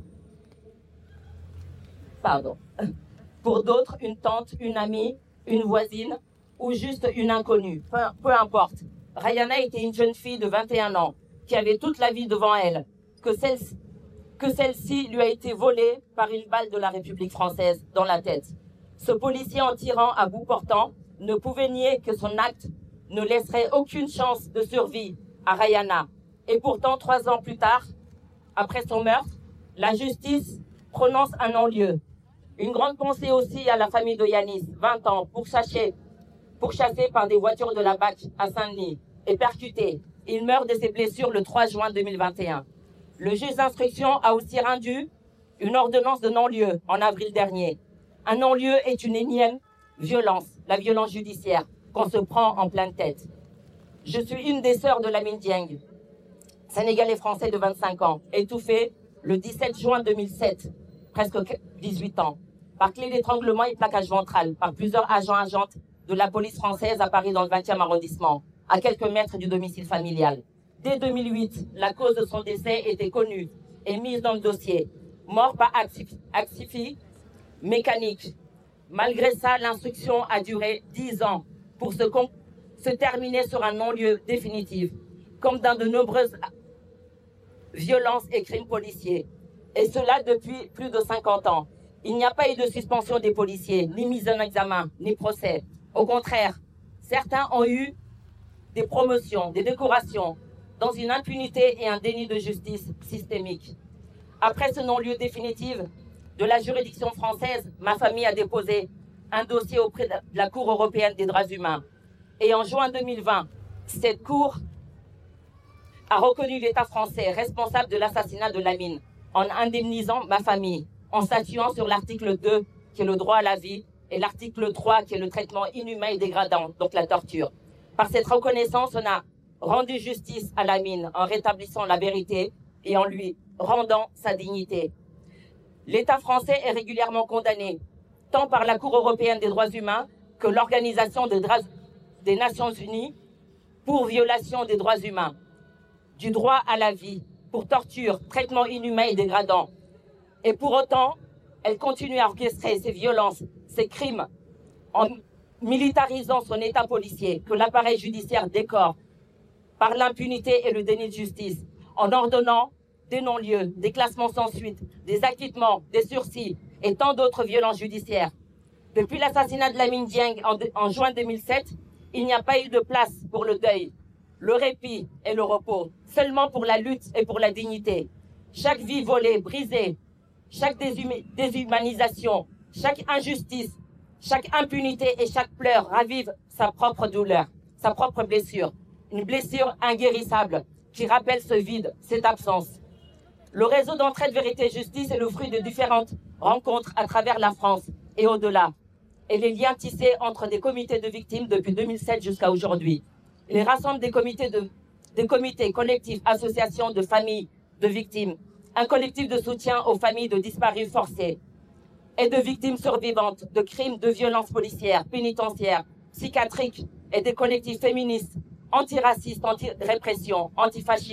Pardon. Pour d'autres, une tante, une amie, une voisine ou juste une inconnue. Peu importe. Rayana était une jeune fille de 21 ans qui avait toute la vie devant elle, que celle-ci lui a été volée par une balle de la République française dans la tête. Ce policier en tirant à bout portant ne pouvait nier que son acte ne laisserait aucune chance de survie à Rayana. Et pourtant, 3 ans plus tard, après son meurtre, la justice prononce un non-lieu. Une grande pensée aussi à la famille de Yanis, 20 ans, pourchassé par des voitures de la BAC à Saint-Denis et percuté. Il meurt de ses blessures le 3 juin 2021. Le juge d'instruction a aussi rendu une ordonnance de non-lieu en avril dernier. Un non-lieu est une énième violence, la violence judiciaire, qu'on se prend en pleine tête. Je suis une des sœurs de Lamine Dieng, sénégalais français de 25 ans, étouffé le 17 juin 2007, presque 18 ans, par clé d'étranglement et plaquage ventral, par plusieurs agents-agentes de la police française à Paris dans le 20e arrondissement, à quelques mètres du domicile familial. Dès 2008, la cause de son décès était connue et mise dans le dossier. Mort par asphyxie mécanique. Malgré ça, l'instruction a duré 10 ans pour se terminer sur un non-lieu définitif, comme dans de nombreuses violences et crimes policiers. Et cela depuis plus de 50 ans. Il n'y a pas eu de suspension des policiers, ni mise en examen, ni procès. Au contraire, certains ont eu des promotions, des décorations, dans une impunité et un déni de justice systémique. Après ce non-lieu définitif de la juridiction française, ma famille a déposé un dossier auprès de la Cour européenne des droits humains. Et en juin 2020, cette Cour a reconnu l'État français responsable de l'assassinat de Lamine en indemnisant ma famille, en statuant sur l'article 2, qui est le droit à la vie, et l'article 3, qui est le traitement inhumain et dégradant, donc la torture. Par cette reconnaissance, on a rendu justice à Lamine en rétablissant la vérité et en lui rendant sa dignité. L'État français est régulièrement condamné, tant par la Cour européenne des droits humains que l'Organisation des Nations Unies pour violation des droits humains, du droit à la vie, pour torture, traitement inhumain et dégradant. Et pour autant, elle continue à orchestrer ces violences, ces crimes, en militarisant son État policier, que l'appareil judiciaire décore par l'impunité et le déni de justice, en ordonnant des non-lieux, des classements sans suite, des acquittements, des sursis et tant d'autres violences judiciaires. Depuis l'assassinat de Lamine Dieng en juin 2007, il n'y a pas eu de place pour le deuil, le répit et le repos, seulement pour la lutte et pour la dignité. Chaque vie volée, brisée, chaque déshumanisation, chaque injustice, chaque impunité et chaque pleur ravive sa propre douleur, sa propre blessure. Une blessure inguérissable qui rappelle ce vide, cette absence. Le réseau d'entraide Vérité et Justice est le fruit de différentes rencontres à travers la France et au-delà. Et les liens tissés entre des comités de victimes depuis 2007 jusqu'à aujourd'hui. Il rassemble des comités collectifs, associations de familles de victimes, un collectif de soutien aux familles de disparus forcés et de victimes survivantes de crimes de violences policières, pénitentiaires, psychiatriques et des collectifs féministes, antiracistes, anti-répression, antifascistes,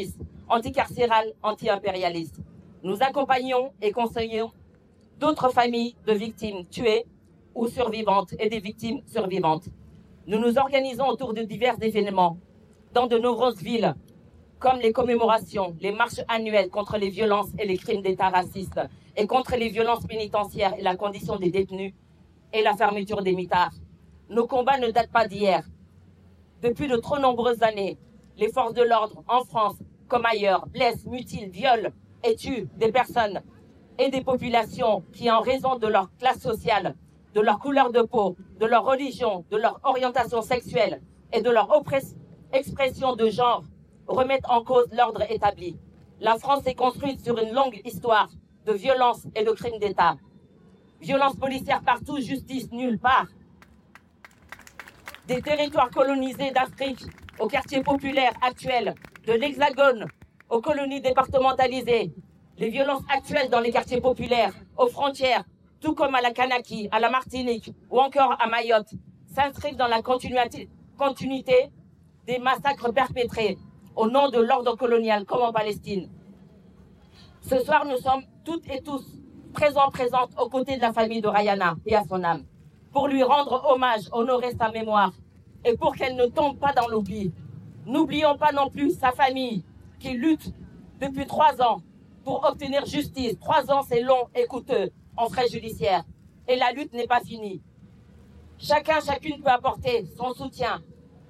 anticarcérale, anti-impérialiste. Nous accompagnons et conseillons d'autres familles de victimes tuées ou survivantes et des victimes survivantes. Nous nous organisons autour de divers événements dans de nombreuses villes, comme les commémorations, les marches annuelles contre les violences et les crimes d'État racistes et contre les violences pénitentiaires et la condition des détenus et la fermeture des mitards. Nos combats ne datent pas d'hier. Depuis de trop nombreuses années, les forces de l'ordre en France comme ailleurs blessent, mutilent, violent et tuent des personnes et des populations qui, en raison de leur classe sociale, de leur couleur de peau, de leur religion, de leur orientation sexuelle et de leur expression de genre, remettent en cause l'ordre établi. La France est construite sur une longue histoire de violence et de crimes d'État. Violence policière partout, justice nulle part. Des territoires colonisés d'Afrique aux quartiers populaires actuels, de l'Hexagone aux colonies départementalisées, les violences actuelles dans les quartiers populaires, aux frontières, tout comme à la Kanaki, à la Martinique ou encore à Mayotte, s'inscrivent dans la continuité des massacres perpétrés au nom de l'ordre colonial comme en Palestine. Ce soir, nous sommes toutes et tous présentes aux côtés de la famille de Rayana et à son âme, pour lui rendre hommage, honorer sa mémoire et pour qu'elle ne tombe pas dans l'oubli. N'oublions pas non plus sa famille qui lutte depuis 3 ans pour obtenir justice. 3 ans, c'est long et coûteux en frais judiciaires. Et la lutte n'est pas finie. Chacune peut apporter son soutien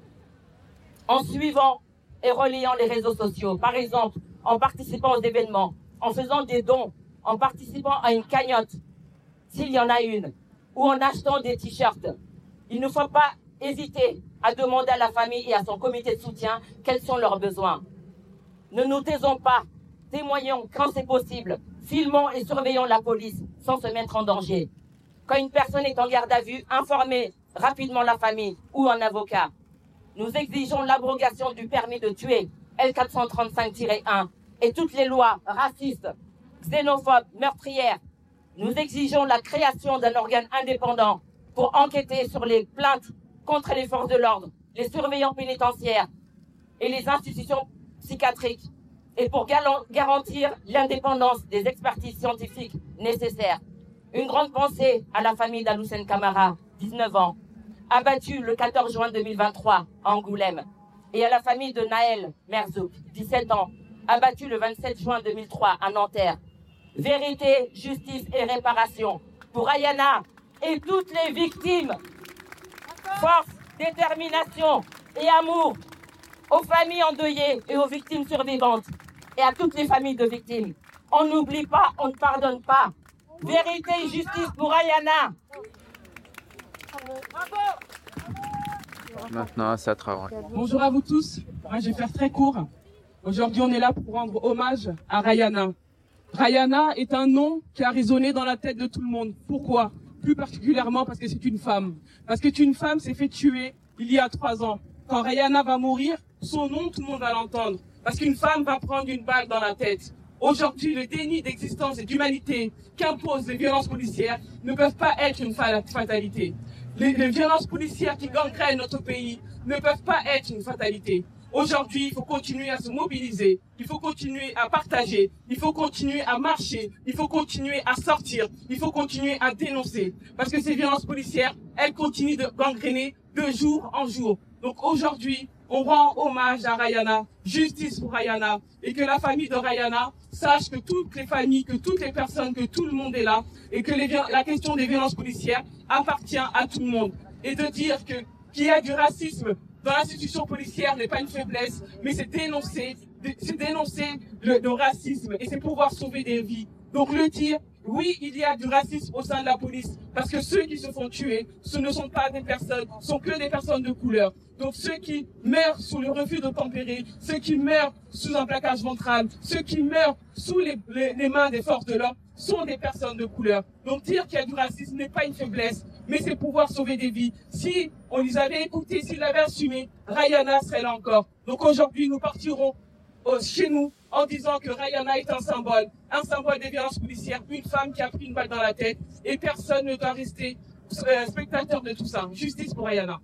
en suivant et relayant les réseaux sociaux. Par exemple, en participant aux événements, en faisant des dons, en participant à une cagnotte, s'il y en a une, ou en achetant des t-shirts. Il ne faut pas hésiter à demander à la famille et à son comité de soutien quels sont leurs besoins. Ne nous taisons pas, témoignons quand c'est possible, filmons et surveillons la police sans se mettre en danger. Quand une personne est en garde à vue, informez rapidement la famille ou un avocat. Nous exigeons l'abrogation du permis de tuer, L435-1, et toutes les lois racistes, xénophobes, meurtrières. Nous exigeons la création d'un organe indépendant pour enquêter sur les plaintes contre les forces de l'ordre, les surveillants pénitentiaires et les institutions psychiatriques, et pour garantir l'indépendance des expertises scientifiques nécessaires. Une grande pensée à la famille d'Aloussène Camara, 19 ans, abattue le 14 juin 2023 à Angoulême, et à la famille de Naël Merzouk, 17 ans, abattue le 27 juin 2003 à Nanterre. Vérité, justice et réparation pour Rayana et toutes les victimes. Force, détermination et amour aux familles endeuillées et aux victimes survivantes et à toutes les familles de victimes. On n'oublie pas, on ne pardonne pas. Vérité et justice pour Rayana. Maintenant, ça travaille. Bonjour à vous tous. Moi, je vais faire très court. Aujourd'hui, on est là pour rendre hommage à Rayana. Rayana est un nom qui a résonné dans la tête de tout le monde. Pourquoi? Plus particulièrement parce que c'est une femme. Parce que une femme s'est fait tuer il y a 3 ans. Quand Rayana va mourir, son nom, tout le monde va l'entendre. Parce qu'une femme va prendre une balle dans la tête. Aujourd'hui, le déni d'existence et d'humanité qu'imposent les violences policières ne peuvent pas être une fatalité. Les violences policières qui gangrènent notre pays ne peuvent pas être une fatalité. Aujourd'hui, il faut continuer à se mobiliser, il faut continuer à partager, il faut continuer à marcher, il faut continuer à sortir, il faut continuer à dénoncer. Parce que ces violences policières, elles continuent de gangréner de jour en jour. Donc aujourd'hui, on rend hommage à Rayana, justice pour Rayana, et que la famille de Rayana sache que toutes les familles, que toutes les personnes, que tout le monde est là, et que la question des violences policières appartient à tout le monde. Et de dire qu'il y a du racisme dans l'institution policière n'est pas une faiblesse, mais c'est dénoncer le racisme, et c'est pouvoir sauver des vies. Donc le dire, oui, il y a du racisme au sein de la police, parce que ceux qui se font tuer, ce ne sont pas des personnes, sont que des personnes de couleur. Donc ceux qui meurent sous le refus de tempérer, ceux qui meurent sous un plaquage ventral, ceux qui meurent sous les mains des forces de l'ordre, sont des personnes de couleur. Donc dire qu'il y a du racisme n'est pas une faiblesse, mais c'est pouvoir sauver des vies. Si on les avait écoutés, s'ils l'avaient assumé, Rayana serait là encore. Donc aujourd'hui, nous partirons chez nous en disant que Rayana est un symbole des violences policières, une femme qui a pris une balle dans la tête, et personne ne doit rester spectateur de tout ça. Justice pour Rayana.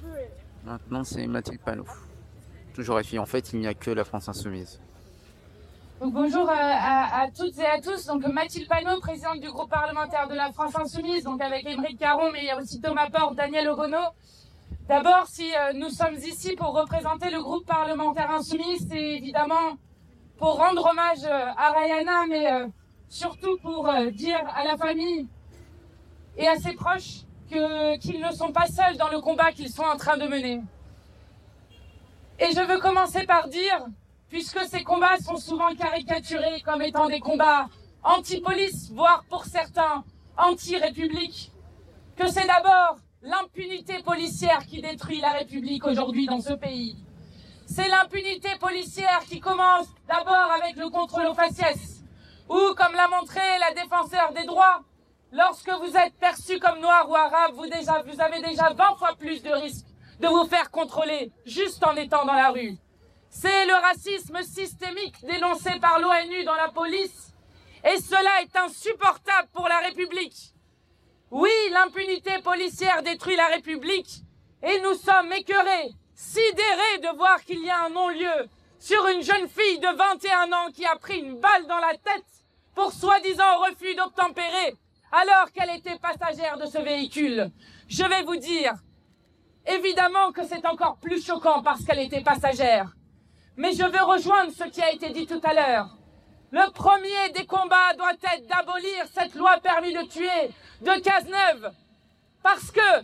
Maintenant, c'est Mathilde Panot. Toujours FI. En fait, il n'y a que la France Insoumise. Donc, bonjour à toutes et à tous. Donc, Mathilde Panot, présidente du groupe parlementaire de la France Insoumise, donc avec Émeric Caron, mais il y a aussi Thomas Porte, Daniel Obono. D'abord, si nous sommes ici pour représenter le groupe parlementaire Insoumise, c'est évidemment pour rendre hommage à Rayana, mais surtout pour dire à la famille et à ses proches qu'ils ne sont pas seuls dans le combat qu'ils sont en train de mener. Et je veux commencer par dire, puisque ces combats sont souvent caricaturés comme étant des combats anti-police, voire pour certains anti-république, que c'est d'abord l'impunité policière qui détruit la République aujourd'hui dans ce pays. C'est l'impunité policière qui commence d'abord avec le contrôle aux faciès, ou comme l'a montré la défenseur des droits, lorsque vous êtes perçu comme noir ou arabe, vous avez déjà 20 fois plus de risques de vous faire contrôler juste en étant dans la rue. C'est le racisme systémique dénoncé par l'ONU dans la police, et cela est insupportable pour la République. Oui, l'impunité policière détruit la République, et nous sommes écœurés, sidérés de voir qu'il y a un non-lieu sur une jeune fille de 21 ans qui a pris une balle dans la tête pour soi-disant refus d'obtempérer, alors qu'elle était passagère de ce véhicule. Je vais vous dire, évidemment que c'est encore plus choquant parce qu'elle était passagère. Mais je veux rejoindre ce qui a été dit tout à l'heure. Le premier des combats doit être d'abolir cette loi permis de tuer de Cazeneuve. Parce que,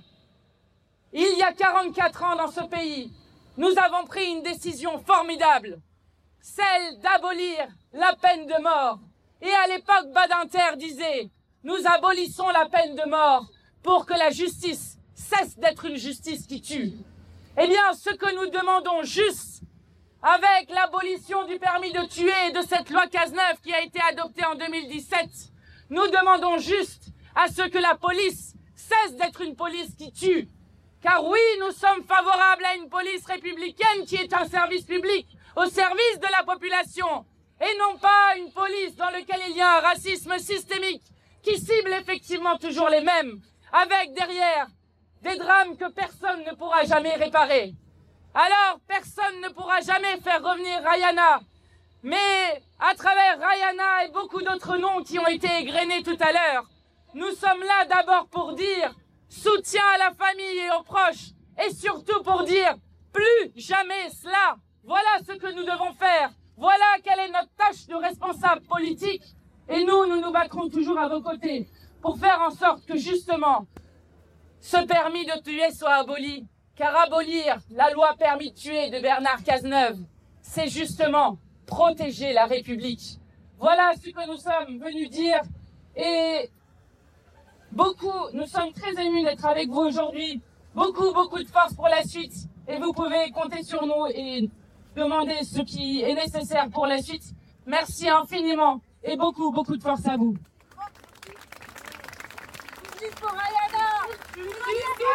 il y a 44 ans dans ce pays, nous avons pris une décision formidable. Celle d'abolir la peine de mort. Et à l'époque, Badinter disait, nous abolissons la peine de mort pour que la justice cesse d'être une justice qui tue. Eh bien, ce que nous demandons juste, avec l'abolition du permis de tuer et de cette loi Cazeneuve qui a été adoptée en 2017, nous demandons juste à ce que la police cesse d'être une police qui tue. Car oui, nous sommes favorables à une police républicaine qui est un service public au service de la population et non pas une police dans laquelle il y a un racisme systémique qui cible effectivement toujours les mêmes, avec derrière des drames que personne ne pourra jamais réparer. Alors, personne ne pourra jamais faire revenir Rayana. Mais, à travers Rayana et beaucoup d'autres noms qui ont été égrenés tout à l'heure, nous sommes là d'abord pour dire soutien à la famille et aux proches, et surtout pour dire plus jamais cela. Voilà ce que nous devons faire. Voilà quelle est notre tâche de responsable politique. Et nous nous battrons toujours à vos côtés pour faire en sorte que justement, ce permis de tuer soit aboli. Car abolir la loi permis de tuer de Bernard Cazeneuve, c'est justement protéger la République. Voilà ce que nous sommes venus dire. Et nous sommes très émus d'être avec vous aujourd'hui. Beaucoup de force pour la suite. Et vous pouvez compter sur nous et demander ce qui est nécessaire pour la suite. Merci infiniment et beaucoup de force à vous. Justice pour Rayana! Justice pour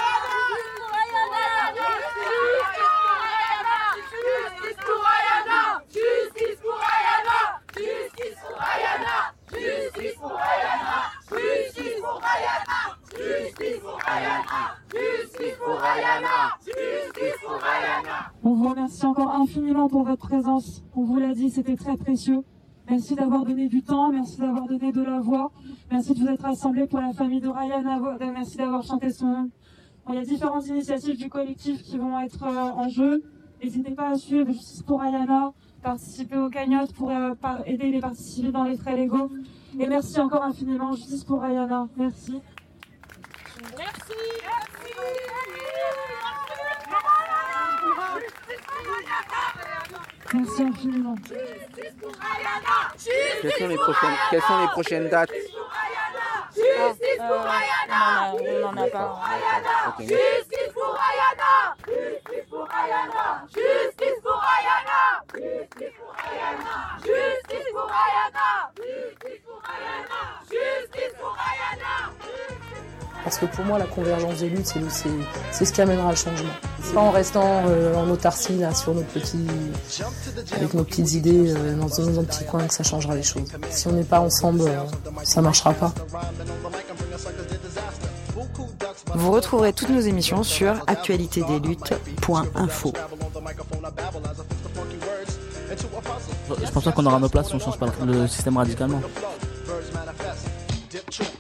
Rayana! Justice pour Rayana! Justice pour Rayana! Justice pour Rayana! Justice pour Rayana! Justice pour Rayana! Justice pour Rayana! Justice pour Rayana! On vous remercie encore infiniment pour votre présence. On vous l'a dit, c'était très précieux. Merci d'avoir donné du temps, merci d'avoir donné de la voix, merci de vous être rassemblés pour la famille de Rayana, merci d'avoir chanté son nom. Bon, il y a différentes initiatives du collectif qui vont être en jeu. N'hésitez pas à suivre Justice pour Rayana, participer aux cagnottes pour aider les parties civiles dans les frais légaux. Et merci encore infiniment, Justice pour Rayana. Merci. Merci. Merci infiniment. Quelles sont les prochaines dates? Justice pour Rayana! On n'en a pas. Justice pour Rayana! Justice pour Rayana! Justice pour Rayana! Justice pour Rayana! Justice pour Rayana! Justice pour Rayana! Justice pour Rayana! Parce que pour moi, la convergence des luttes, c'est ce qui amènera le changement. C'est pas en restant en autarcie là, sur avec nos petites idées dans un petit coin que ça changera les choses. Si on n'est pas ensemble, ça marchera pas. Vous retrouverez toutes nos émissions sur actualitédesluttes.info. Je pense pas qu'on aura nos places si on change pas le système radicalement.